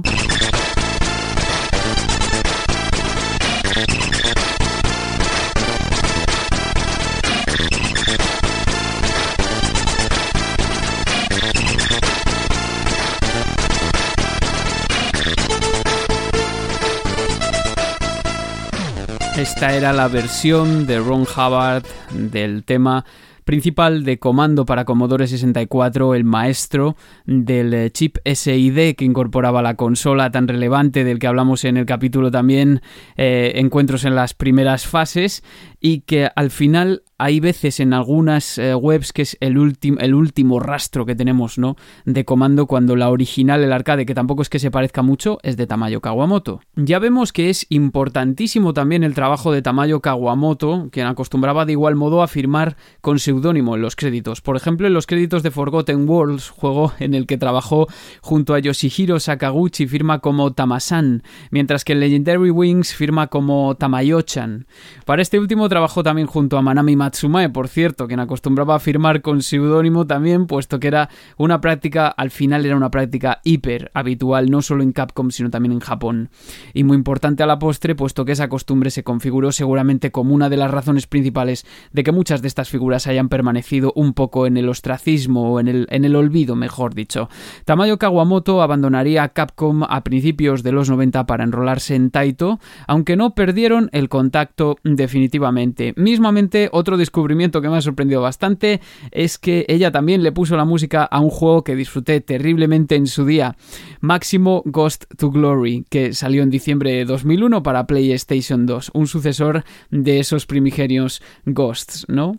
Esta era la versión de Ron Hubbard del tema principal de Comando para Commodore sesenta y cuatro, el maestro del chip S I D que incorporaba la consola tan relevante del que hablamos en el capítulo también, eh, Encuentros en las primeras fases, y que al final hay veces en algunas eh, webs que es el, ultim- el último rastro que tenemos, ¿no?, de Comando, cuando la original, el arcade, que tampoco es que se parezca mucho, es de Tamayo Kawamoto. Ya vemos que es importantísimo también el trabajo de Tamayo Kawamoto, quien acostumbraba de igual modo a firmar con seudónimo en los créditos. Por ejemplo, en los créditos de Forgotten Worlds, juego en el que trabajó junto a Yoshihiro Sakaguchi, firma como Tamasan, mientras que en Legendary Wings firma como Tamayo-chan. Para este último trabajó también junto a Manami Matsumae, por cierto, quien acostumbraba a firmar con seudónimo también, puesto que era una práctica, al final era una práctica hiper habitual, no solo en Capcom, sino también en Japón. Y muy importante a la postre, puesto que esa costumbre se configuró seguramente como una de las razones principales de que muchas de estas figuras hayan permanecido un poco en el ostracismo o en el, en el olvido, mejor dicho. Tamayo Kawamoto abandonaría Capcom a principios de los noventa para enrolarse en Taito, aunque no perdieron el contacto definitivamente. Mismamente, otro descubrimiento que me ha sorprendido bastante es que ella también le puso la música a un juego que disfruté terriblemente en su día, Máximo Ghost to Glory, que salió en diciembre de dos mil uno para PlayStation dos, un sucesor de esos primigenios Ghosts, ¿no?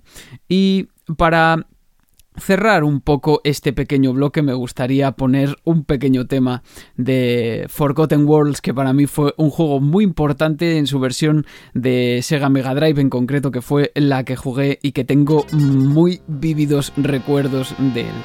Y para cerrar un poco este pequeño bloque, me gustaría poner un pequeño tema de Forgotten Worlds, que para mí fue un juego muy importante en su versión de Sega Mega Drive en concreto, que fue la que jugué y que tengo muy vívidos recuerdos de él.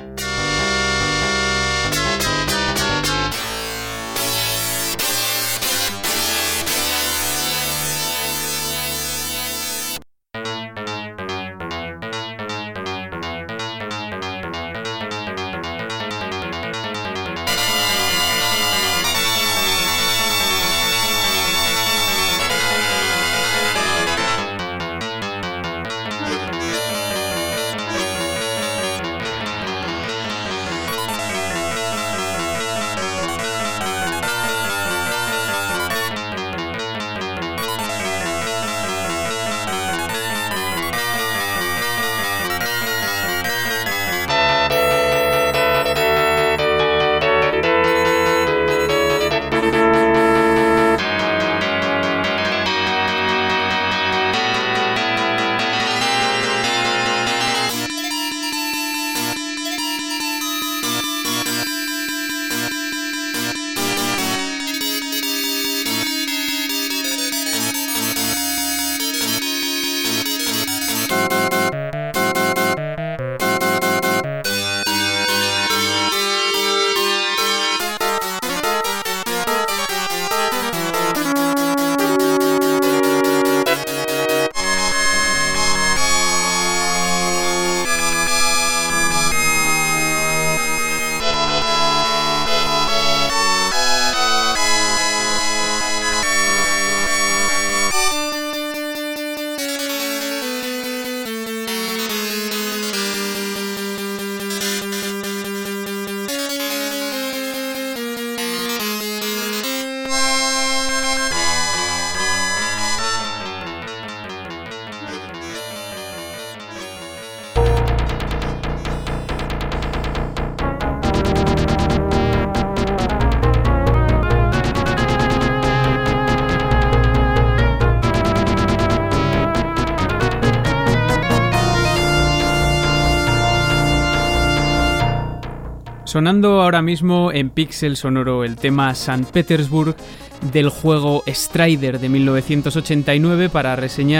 Sonando ahora mismo en Pixel Sonoro el tema San Petersburg del juego Strider de mil novecientos ochenta y nueve para reseñar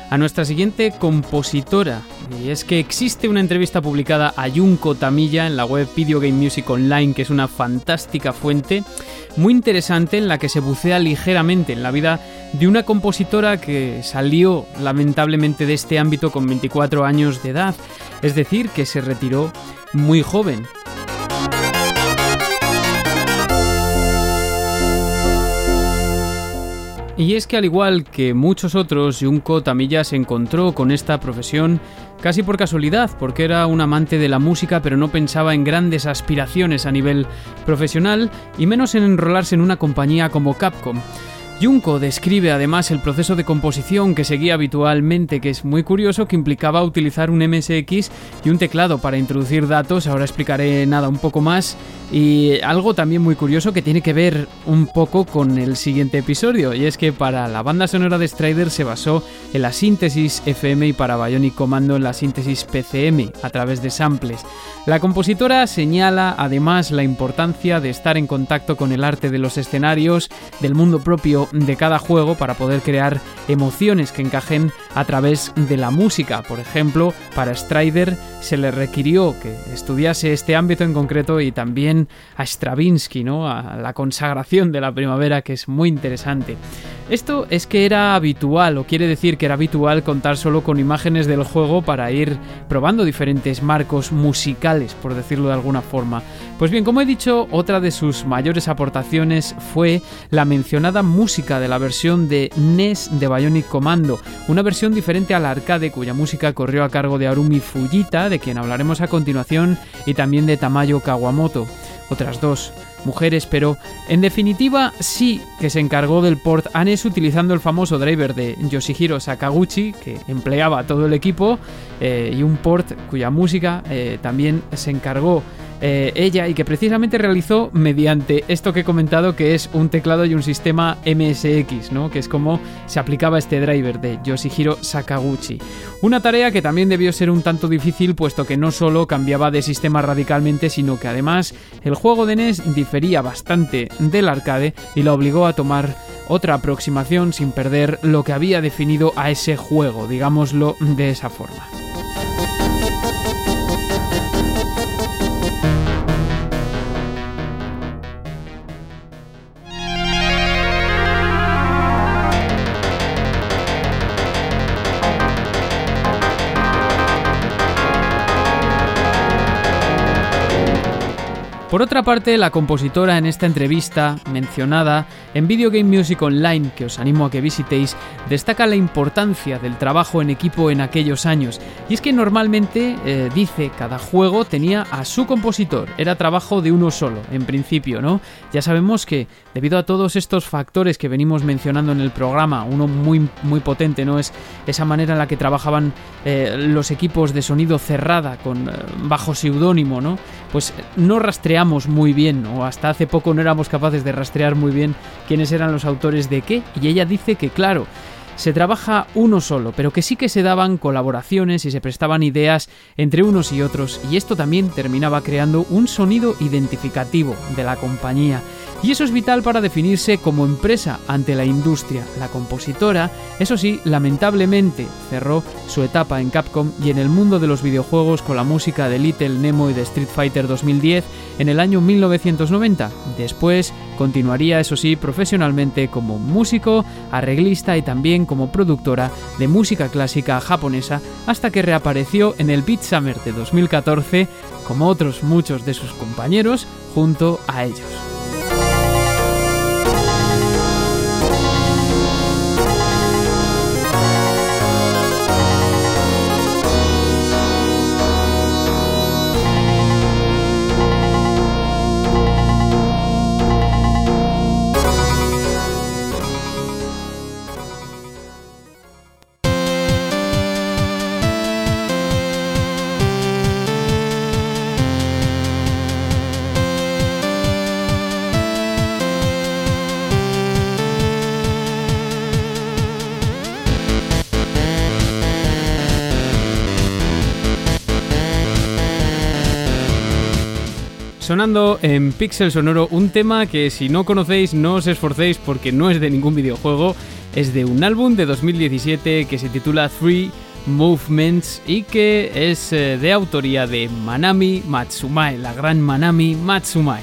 a nuestra siguiente compositora. Y es que existe una entrevista publicada a Junko Tamiya en la web Video Game Music Online, que es una fantástica fuente muy interesante en la que se bucea ligeramente en la vida de una compositora que salió lamentablemente de este ámbito con veinticuatro años de edad, es decir, que se retiró muy joven. Y es que al igual que muchos otros, Junko Tamiya se encontró con esta profesión casi por casualidad, porque era un amante de la música pero no pensaba en grandes aspiraciones a nivel profesional y menos en enrolarse en una compañía como Capcom. Junko describe además el proceso de composición que seguía habitualmente, que es muy curioso, que implicaba utilizar un M S X y un teclado para introducir datos. Ahora explicaré nada un poco más, y algo también muy curioso que tiene que ver un poco con el siguiente episodio, y es que para la banda sonora de Strider se basó en la síntesis F M y para Bionic Commando en la síntesis P C M a través de samples. La compositora señala además la importancia de estar en contacto con el arte de los escenarios, del mundo propio de cada juego, para poder crear emociones que encajen a través de la música. Por ejemplo, para Strider se le requirió que estudiase este ámbito en concreto, y también a Stravinsky, ¿no? A la consagración de la primavera, que es muy interesante. Esto es que era habitual, o quiere decir que era habitual, contar solo con imágenes del juego para ir probando diferentes marcos musicales, por decirlo de alguna forma. Pues bien, como he dicho, otra de sus mayores aportaciones fue la mencionada música de la versión de N E S de Bionic Commando, una versión diferente a la arcade cuya música corrió a cargo de Harumi Fujita, de quien hablaremos a continuación, y también de Tamayo Kawamoto. Otras dos mujeres, pero en definitiva sí que se encargó del port a N E S utilizando el famoso driver de Yoshihiro Sakaguchi, que empleaba todo el equipo, eh, y un port cuya música eh, también se encargó eh, ella, y que precisamente realizó mediante esto que he comentado, que es un teclado y un sistema M S X, ¿no? Que es como se aplicaba este driver de Yoshihiro Sakaguchi. Una tarea que también debió ser un tanto difícil, puesto que no solo cambiaba de sistema radicalmente, sino que además el juego de N E S difería bastante del arcade y la obligó a tomar otra aproximación sin perder lo que había definido a ese juego, digámoslo de esa forma. Por otra parte, la compositora en esta entrevista mencionada en Video Game Music Online, que os animo a que visitéis, destaca la importancia del trabajo en equipo en aquellos años. Y es que normalmente, eh, dice, cada juego tenía a su compositor, era trabajo de uno solo, en principio, ¿no? Ya sabemos que, debido a todos estos factores que venimos mencionando en el programa, uno muy, muy potente, ¿no? Es esa manera en la que trabajaban eh, los equipos de sonido cerrada, con eh, bajo seudónimo, ¿no? Pues no rastreamos muy bien, o hasta hace poco no éramos capaces de rastrear muy bien quiénes eran los autores de qué, y ella dice que claro, se trabaja uno solo, pero que sí que se daban colaboraciones y se prestaban ideas entre unos y otros, y esto también terminaba creando un sonido identificativo de la compañía. Y eso es vital para definirse como empresa ante la industria. La compositora, eso sí, lamentablemente cerró su etapa en Capcom y en el mundo de los videojuegos con la música de Little Nemo y de Street Fighter dos mil diez en el año mil novecientos noventa. Después continuaría, eso sí, profesionalmente como músico, arreglista y también como productora de música clásica japonesa, hasta que reapareció en el Beat Summer de dos mil catorce, como otros muchos de sus compañeros, junto a ellos. Sonando en Pixel Sonoro un tema que si no conocéis no os esforcéis porque no es de ningún videojuego, es de un álbum de dos mil diecisiete que se titula Three Movements y que es eh, de autoría de Manami Matsumae, la gran Manami Matsumae.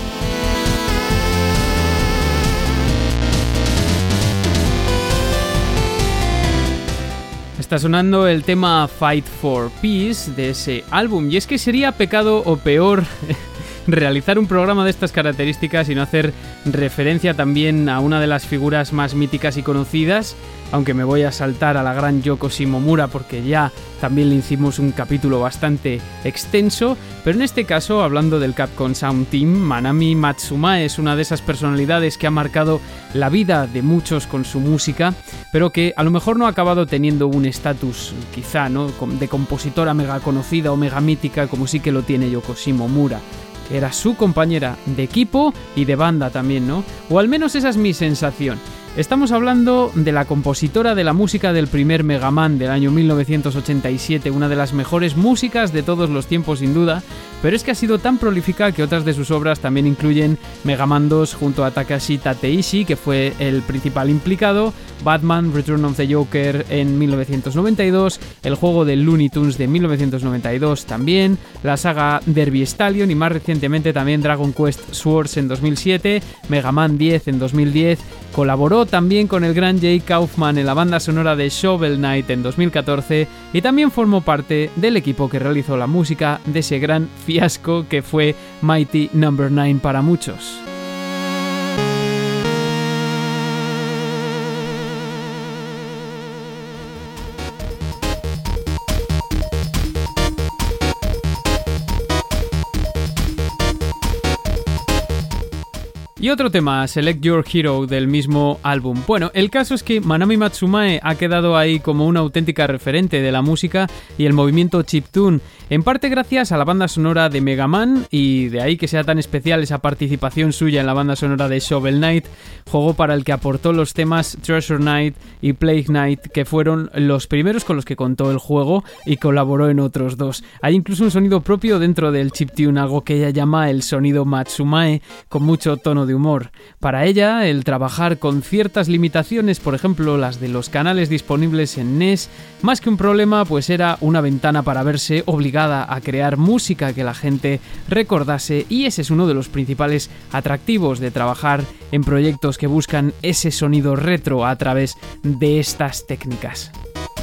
Está sonando el tema Fight for Peace de ese álbum, y es que sería pecado o peor realizar un programa de estas características y no hacer referencia también a una de las figuras más míticas y conocidas, aunque me voy a saltar a la gran Yoko Shimomura porque ya también le hicimos un capítulo bastante extenso, pero en este caso, hablando del Capcom Sound Team, Manami Matsumae es una de esas personalidades que ha marcado la vida de muchos con su música, pero que a lo mejor no ha acabado teniendo un estatus quizá, ¿no?, de compositora mega conocida o mega mítica como sí que lo tiene Yoko Shimomura, que era su compañera de equipo y de banda también, ¿no? O al menos esa es mi sensación. Estamos hablando de la compositora de la música del primer Mega Man del año mil novecientos ochenta y siete, una de las mejores músicas de todos los tiempos sin duda, pero es que ha sido tan prolífica que otras de sus obras también incluyen Mega Man dos junto a Takashi Tateishi, que fue el principal implicado, Batman Return of the Joker en mil novecientos noventa y dos, el juego de Looney Tunes de mil novecientos noventa y dos también, la saga Derby Stallion y más recientemente también Dragon Quest Swords en dos mil siete, Mega Man diez en dos mil diez, colaboró también con el gran Jay Kaufman en la banda sonora de Shovel Knight en dos mil catorce y también formó parte del equipo que realizó la música de ese gran fiasco que fue Mighty number nueve para muchos. Y otro tema, Select Your Hero, del mismo álbum. Bueno, el caso es que Manami Matsumae ha quedado ahí como una auténtica referente de la música y el movimiento chiptune, en parte gracias a la banda sonora de Mega Man, y de ahí que sea tan especial esa participación suya en la banda sonora de Shovel Knight, juego para el que aportó los temas Treasure Knight y Plague Knight, que fueron los primeros con los que contó el juego, y colaboró en otros dos. Hay incluso un sonido propio dentro del chiptune, algo que ella llama el sonido Matsumae, con mucho tono de humor. Para ella, el trabajar con ciertas limitaciones, por ejemplo las de los canales disponibles en N E S, más que un problema, pues era una ventana para verse obligada a crear música que la gente recordase, y ese es uno de los principales atractivos de trabajar en proyectos que buscan ese sonido retro a través de estas técnicas.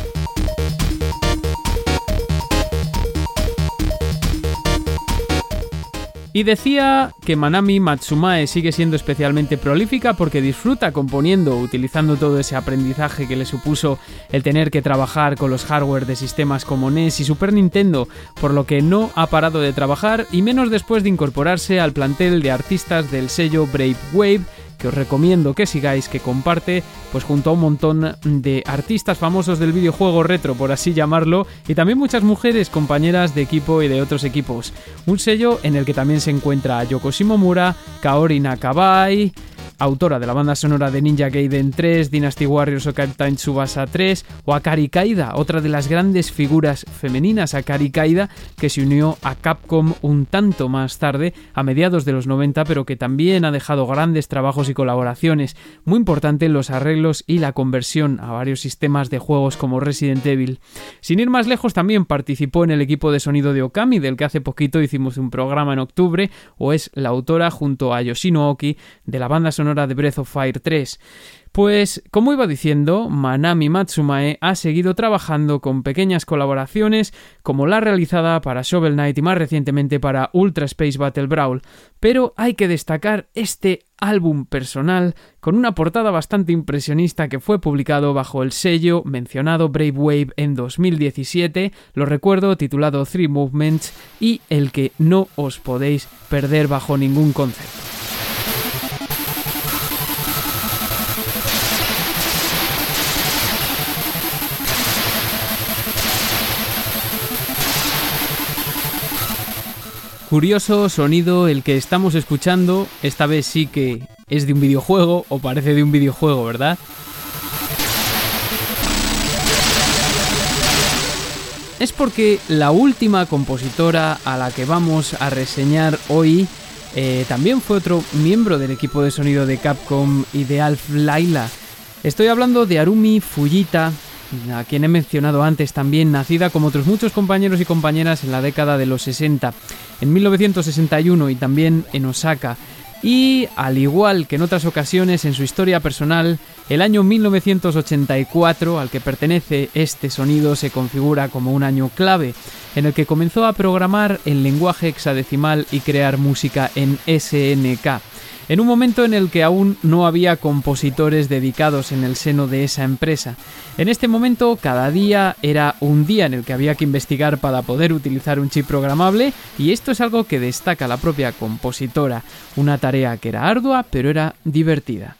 Y decía que Manami Matsumae sigue siendo especialmente prolífica porque disfruta componiendo, utilizando todo ese aprendizaje que le supuso el tener que trabajar con los hardware de sistemas como N E S y Super Nintendo, por lo que no ha parado de trabajar, y menos después de incorporarse al plantel de artistas del sello Brave Wave, que os recomiendo que sigáis, que comparte pues junto a un montón de artistas famosos del videojuego retro, por así llamarlo, y también muchas mujeres compañeras de equipo y de otros equipos. Un sello en el que también se encuentra Yoko Shimomura, Kaori Nakabai, autora de la banda sonora de Ninja Gaiden tres, Dynasty Warriors o Captain Tsubasa tres, o Akari Kaida, otra de las grandes figuras femeninas, Akari Kaida, que se unió a Capcom un tanto más tarde, a mediados de los noventa, pero que también ha dejado grandes trabajos y colaboraciones, muy importante en los arreglos y la conversión a varios sistemas de juegos como Resident Evil. Sin ir más lejos, también participó en el equipo de sonido de Okami, del que hace poquito hicimos un programa en octubre, o es la autora junto a Yoshino Oki de la banda sonora de Breath of Fire tres. Pues, como iba diciendo, Manami Matsumae ha seguido trabajando con pequeñas colaboraciones como la realizada para Shovel Knight y más recientemente para Ultra Space Battle Brawl, pero hay que destacar este álbum personal con una portada bastante impresionista que fue publicado bajo el sello mencionado Brave Wave en dos mil diecisiete, lo recuerdo, titulado Three Movements, y el que no os podéis perder bajo ningún concepto. Curioso sonido el que estamos escuchando, esta vez sí que es de un videojuego, o parece de un videojuego, ¿verdad? es porque la última compositora a la que vamos a reseñar hoy eh, también fue otro miembro del equipo de sonido de Capcom y de Alpha Laila. Estoy hablando de Harumi Fujita, a quien he mencionado antes también, nacida como otros muchos compañeros y compañeras en la década de los sesenta, en mil novecientos sesenta y uno y también en Osaka. Y, al igual que en otras ocasiones en su historia personal, el año mil novecientos ochenta y cuatro, al que pertenece este sonido, se configura como un año clave, en el que comenzó a programar en lenguaje hexadecimal y crear música en S N K, en un momento en el que aún no había compositores dedicados en el seno de esa empresa. En este momento, cada día era un día en el que había que investigar para poder utilizar un chip programable, y esto es algo que destaca la propia compositora, una tarea que era ardua, pero era divertida.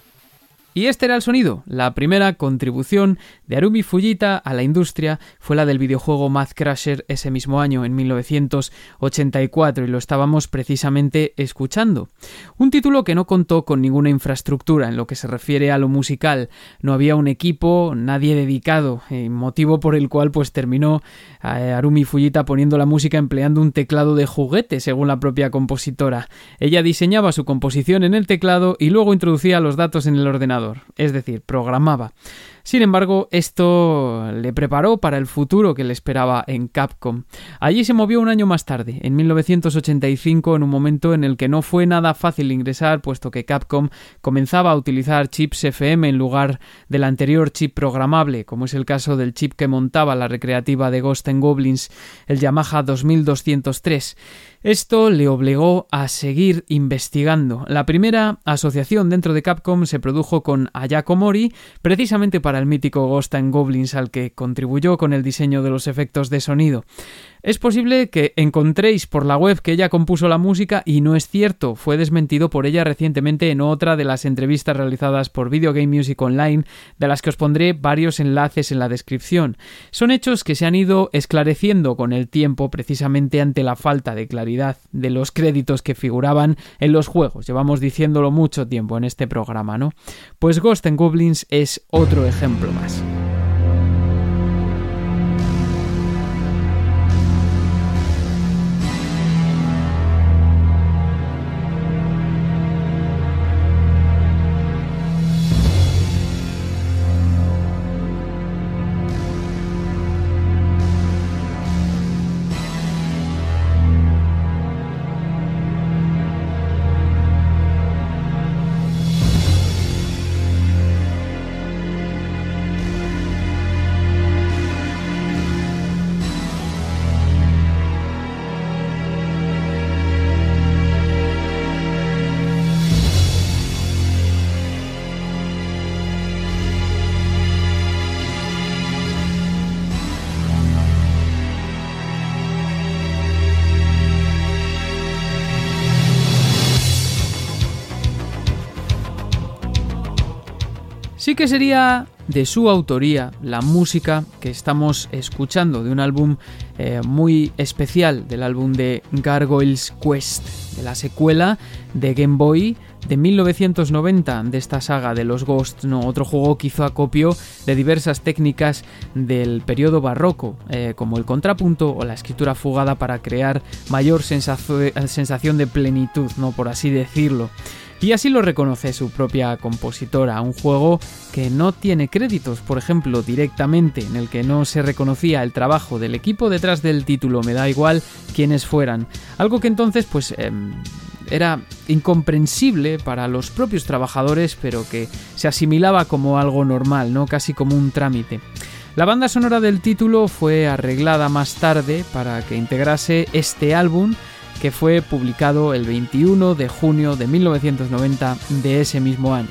Y este era el sonido. La primera contribución de Harumi Fujita a la industria fue la del videojuego Math Crasher ese mismo año, en mil novecientos ochenta y cuatro, y lo estábamos precisamente escuchando. Un título que no contó con ninguna infraestructura en lo que se refiere a lo musical. No había un equipo, nadie dedicado, eh, motivo por el cual pues terminó eh, Harumi Fujita poniendo la música empleando un teclado de juguete, según la propia compositora. Ella diseñaba su composición en el teclado y luego introducía los datos en el ordenador. Es decir, programaba. Sin embargo, esto le preparó para el futuro que le esperaba en Capcom. Allí se movió un año más tarde, en mil novecientos ochenta y cinco, en un momento en el que no fue nada fácil ingresar, puesto que Capcom comenzaba a utilizar chips F M en lugar del anterior chip programable, como es el caso del chip que montaba la recreativa de Ghosts and Goblins, el Yamaha dos mil doscientos tres. Esto le obligó a seguir investigando. La primera asociación dentro de Capcom se produjo con Ayako Mori, precisamente para el mítico Ghosts and Goblins, al que contribuyó con el diseño de los efectos de sonido. Es posible que encontréis por la web que ella compuso la música, y no es cierto, fue desmentido por ella recientemente en otra de las entrevistas realizadas por Video Game Music Online, de las que os pondré varios enlaces en la descripción. Son hechos que se han ido esclareciendo con el tiempo, precisamente ante la falta de claridad de los créditos que figuraban en los juegos. Llevamos diciéndolo mucho tiempo en este programa, ¿no? Pues Ghosts and Goblins es otro ejemplo más. Sí que sería de su autoría la música que estamos escuchando de un álbum eh, muy especial, del álbum de Gargoyle's Quest, de la secuela de Game Boy de mil novecientos noventa de esta saga de los Ghosts, no, otro juego que hizo acopio de diversas técnicas del periodo barroco, eh, como el contrapunto o la escritura fugada, para crear mayor sensazo- sensación de plenitud, no, por así decirlo. Y así lo reconoce su propia compositora, un juego que no tiene créditos, por ejemplo, directamente, en el que no se reconocía el trabajo del equipo detrás del título, me da igual quiénes fueran. Algo que entonces, pues, eh, era incomprensible para los propios trabajadores, pero que se asimilaba como algo normal, ¿no? Casi como un trámite. La banda sonora del título fue arreglada más tarde para que integrase este álbum, que fue publicado el veintiuno de junio de mil novecientos noventa de ese mismo año.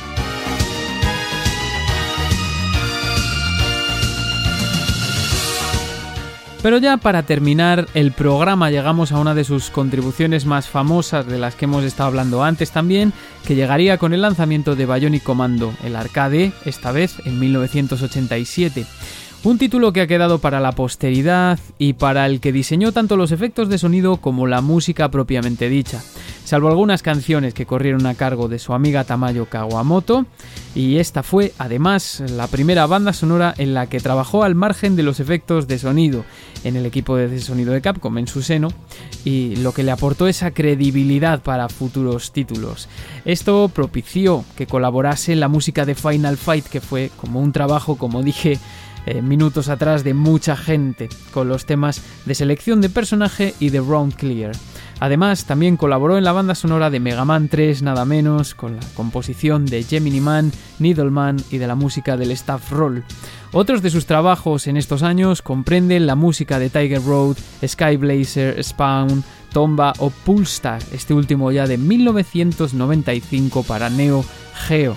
Pero ya para terminar el programa llegamos a una de sus contribuciones más famosas, de las que hemos estado hablando antes también, que llegaría con el lanzamiento de Bionic Commando, el arcade, esta vez en mil novecientos ochenta y siete. Un título que ha quedado para la posteridad y para el que diseñó tanto los efectos de sonido como la música propiamente dicha. salvo algunas canciones que corrieron a cargo de su amiga Tamayo Kawamoto, y esta fue además la primera banda sonora en la que trabajó al margen de los efectos de sonido en el equipo de sonido de Capcom en su seno, y lo que le aportó esa credibilidad para futuros títulos. Esto propició que colaborase en la música de Final Fight, que fue como un trabajo, como dije Eh, minutos atrás, de mucha gente, con los temas de selección de personaje y de Round Clear. Además, también colaboró en la banda sonora de Mega Man tres, nada menos, con la composición de Gemini Man, Needleman y de la música del Staff Roll. Otros de sus trabajos en estos años comprenden la música de Tiger Road, Sky Blazer, Spawn, Tomba o Pulstar, este último ya de mil novecientos noventa y cinco para Neo Geo.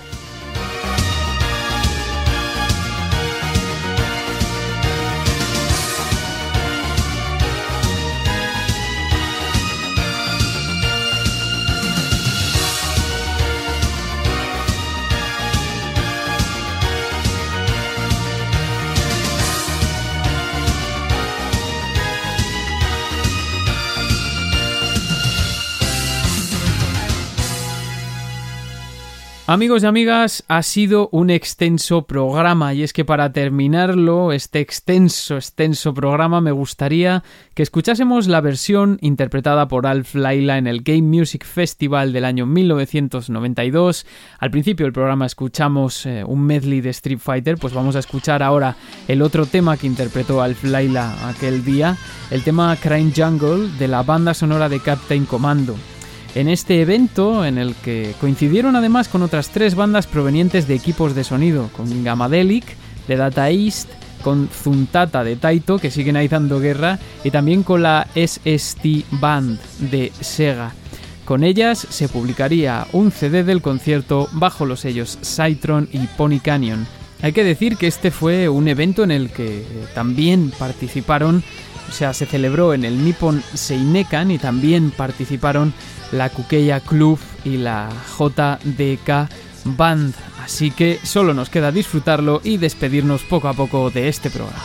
Amigos y amigas, ha sido un extenso programa, y es que para terminarlo, este extenso, extenso programa, me gustaría que escuchásemos la versión interpretada por Alf Laila en el Game Music Festival del año mil novecientos noventa y dos. Al principio del programa escuchamos eh, un medley de Street Fighter, pues vamos a escuchar ahora el otro tema que interpretó Alf Laila aquel día, el tema Crime Jungle de la banda sonora de Captain Commando. En este evento, en el que coincidieron además con otras tres bandas provenientes de equipos de sonido, con Gamadelic de Data East, con Zuntata de Taito, que siguen ahí dando guerra, y también con la S S T Band de Sega. Con ellas se publicaría un C D del concierto bajo los sellos Cytron y Pony Canyon. Hay que decir que este fue un evento en el que también participaron, o sea, se celebró en el Nippon Seinekan, y también participaron la Kukeya Club y la J D K Band. Así que solo nos queda disfrutarlo y despedirnos poco a poco de este programa.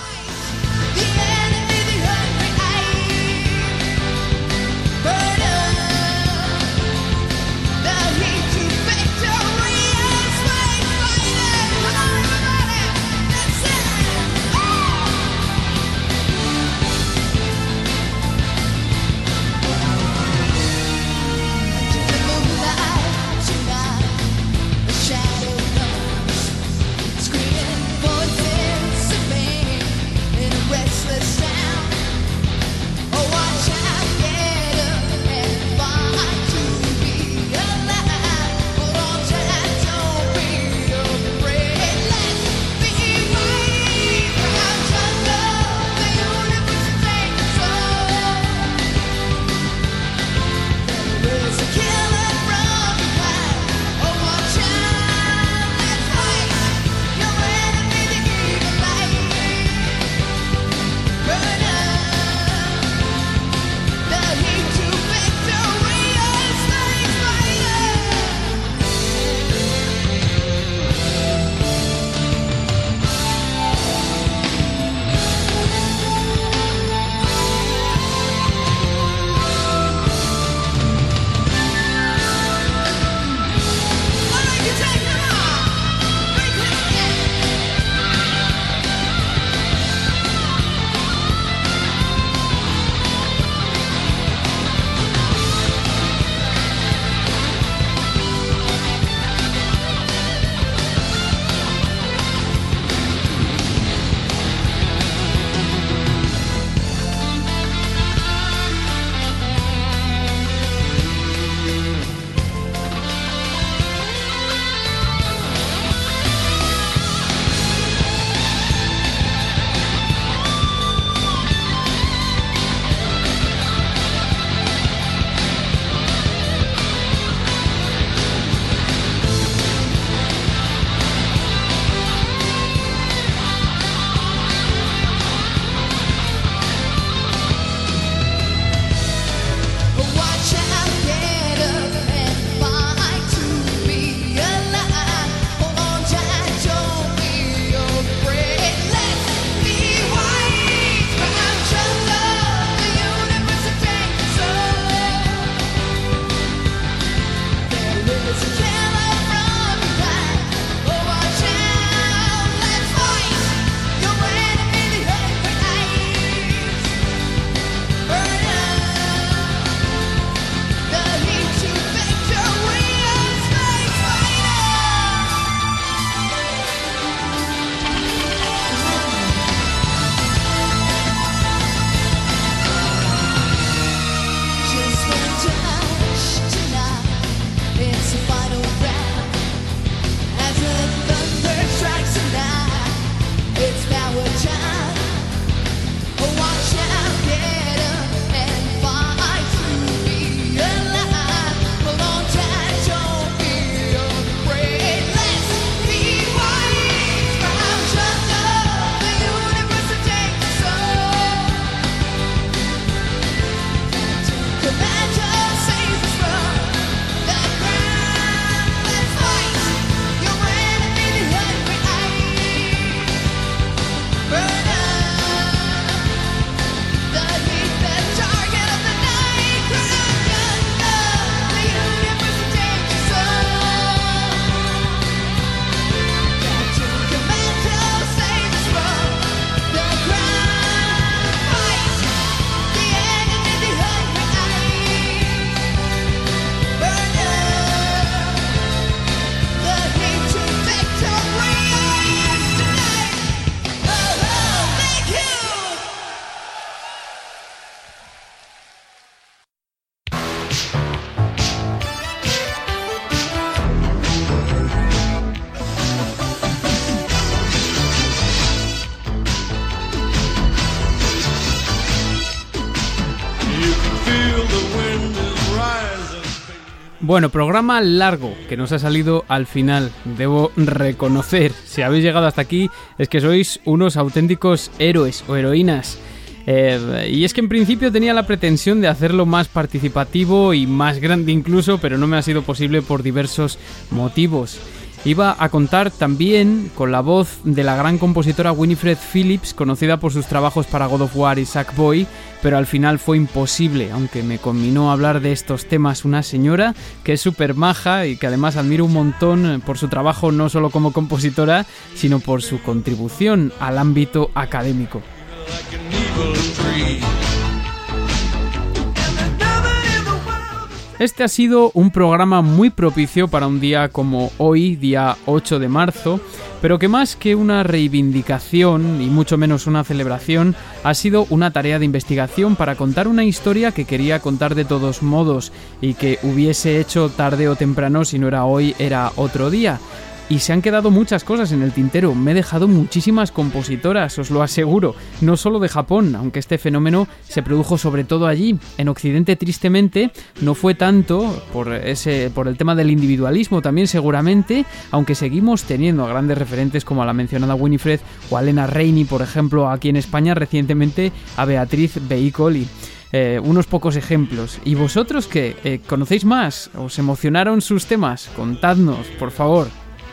Bueno, programa largo que nos ha salido al final, debo reconocer. Si habéis llegado hasta aquí es que sois unos auténticos héroes o heroínas. Eh, y es que en principio tenía la pretensión de hacerlo más participativo y más grande incluso, pero no me ha sido posible por diversos motivos. Iba a contar también con la voz de la gran compositora Winifred Phillips, conocida por sus trabajos para God of War y Sackboy, pero al final fue imposible, aunque me conminó a hablar de estos temas una señora que es súper maja y que además admiro un montón por su trabajo no solo como compositora, sino por su contribución al ámbito académico. Este ha sido un programa muy propicio para un día como hoy, día ocho de marzo, pero que más que una reivindicación y mucho menos una celebración, ha sido una tarea de investigación para contar una historia que quería contar de todos modos y que hubiese hecho tarde o temprano, si no era hoy, era otro día. Y se han quedado muchas cosas en el tintero, me he dejado muchísimas compositoras, os lo aseguro, no solo de Japón, aunque este fenómeno se produjo sobre todo allí. En Occidente, tristemente, no fue tanto por, ese, por el tema del individualismo también seguramente, aunque seguimos teniendo a grandes referentes como a la mencionada Winifred o a Lena Rainey, por ejemplo, aquí en España recientemente a Beatriz Beicoli. Eh, unos pocos ejemplos. ¿Y vosotros qué? Eh, ¿Conocéis más? ¿Os emocionaron sus temas? Contadnos, por favor.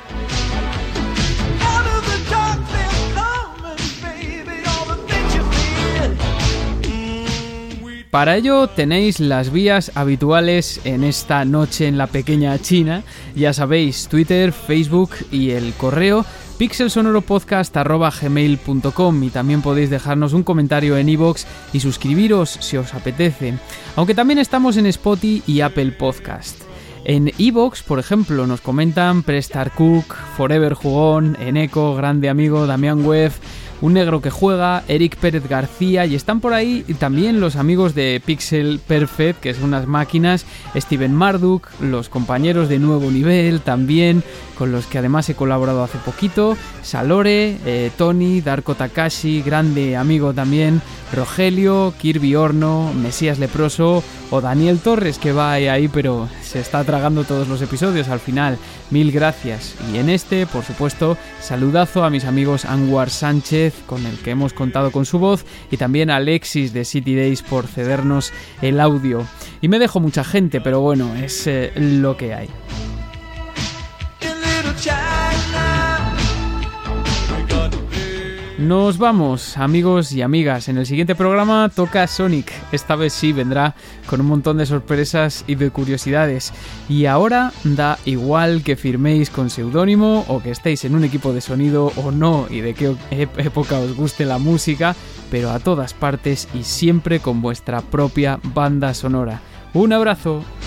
Para ello tenéis las vías habituales en esta noche en la pequeña China. Ya sabéis, Twitter, Facebook y el correo pixelsonoropodcast arroba gmail punto com, y también podéis dejarnos un comentario en iVoox y suscribiros si os apetece. Aunque también estamos en Spotify y Apple Podcast. En iVoox, por ejemplo, nos comentan Prestar Cook, Forever Jugón, Eneco, grande amigo, Damián Webb, Un Negro que Juega, Eric Pérez García, y están por ahí también los amigos de Pixel Perfect, que son unas máquinas, Steven Marduk, los compañeros de Nuevo Nivel también, con los que además he colaborado hace poquito, Salore, eh, Tony, Darko Takashi, grande amigo también, Rogelio, Kirby Horno, Mesías Leproso o Daniel Torres, que va ahí pero se está tragando todos los episodios al final. Mil gracias. Y en este, por supuesto, saludazo a mis amigos Anwar Sánchez, con el que hemos contado con su voz, y también a Alexis de City Days por cedernos el audio. Y me dejo mucha gente, pero bueno, es eh, lo que hay. Nos vamos, amigos y amigas. En el siguiente programa toca Sonic. Esta vez sí vendrá con un montón de sorpresas y de curiosidades. Y ahora da igual que firméis con seudónimo o que estéis en un equipo de sonido o no, y de qué época os guste la música, pero a todas partes y siempre con vuestra propia banda sonora. Un abrazo.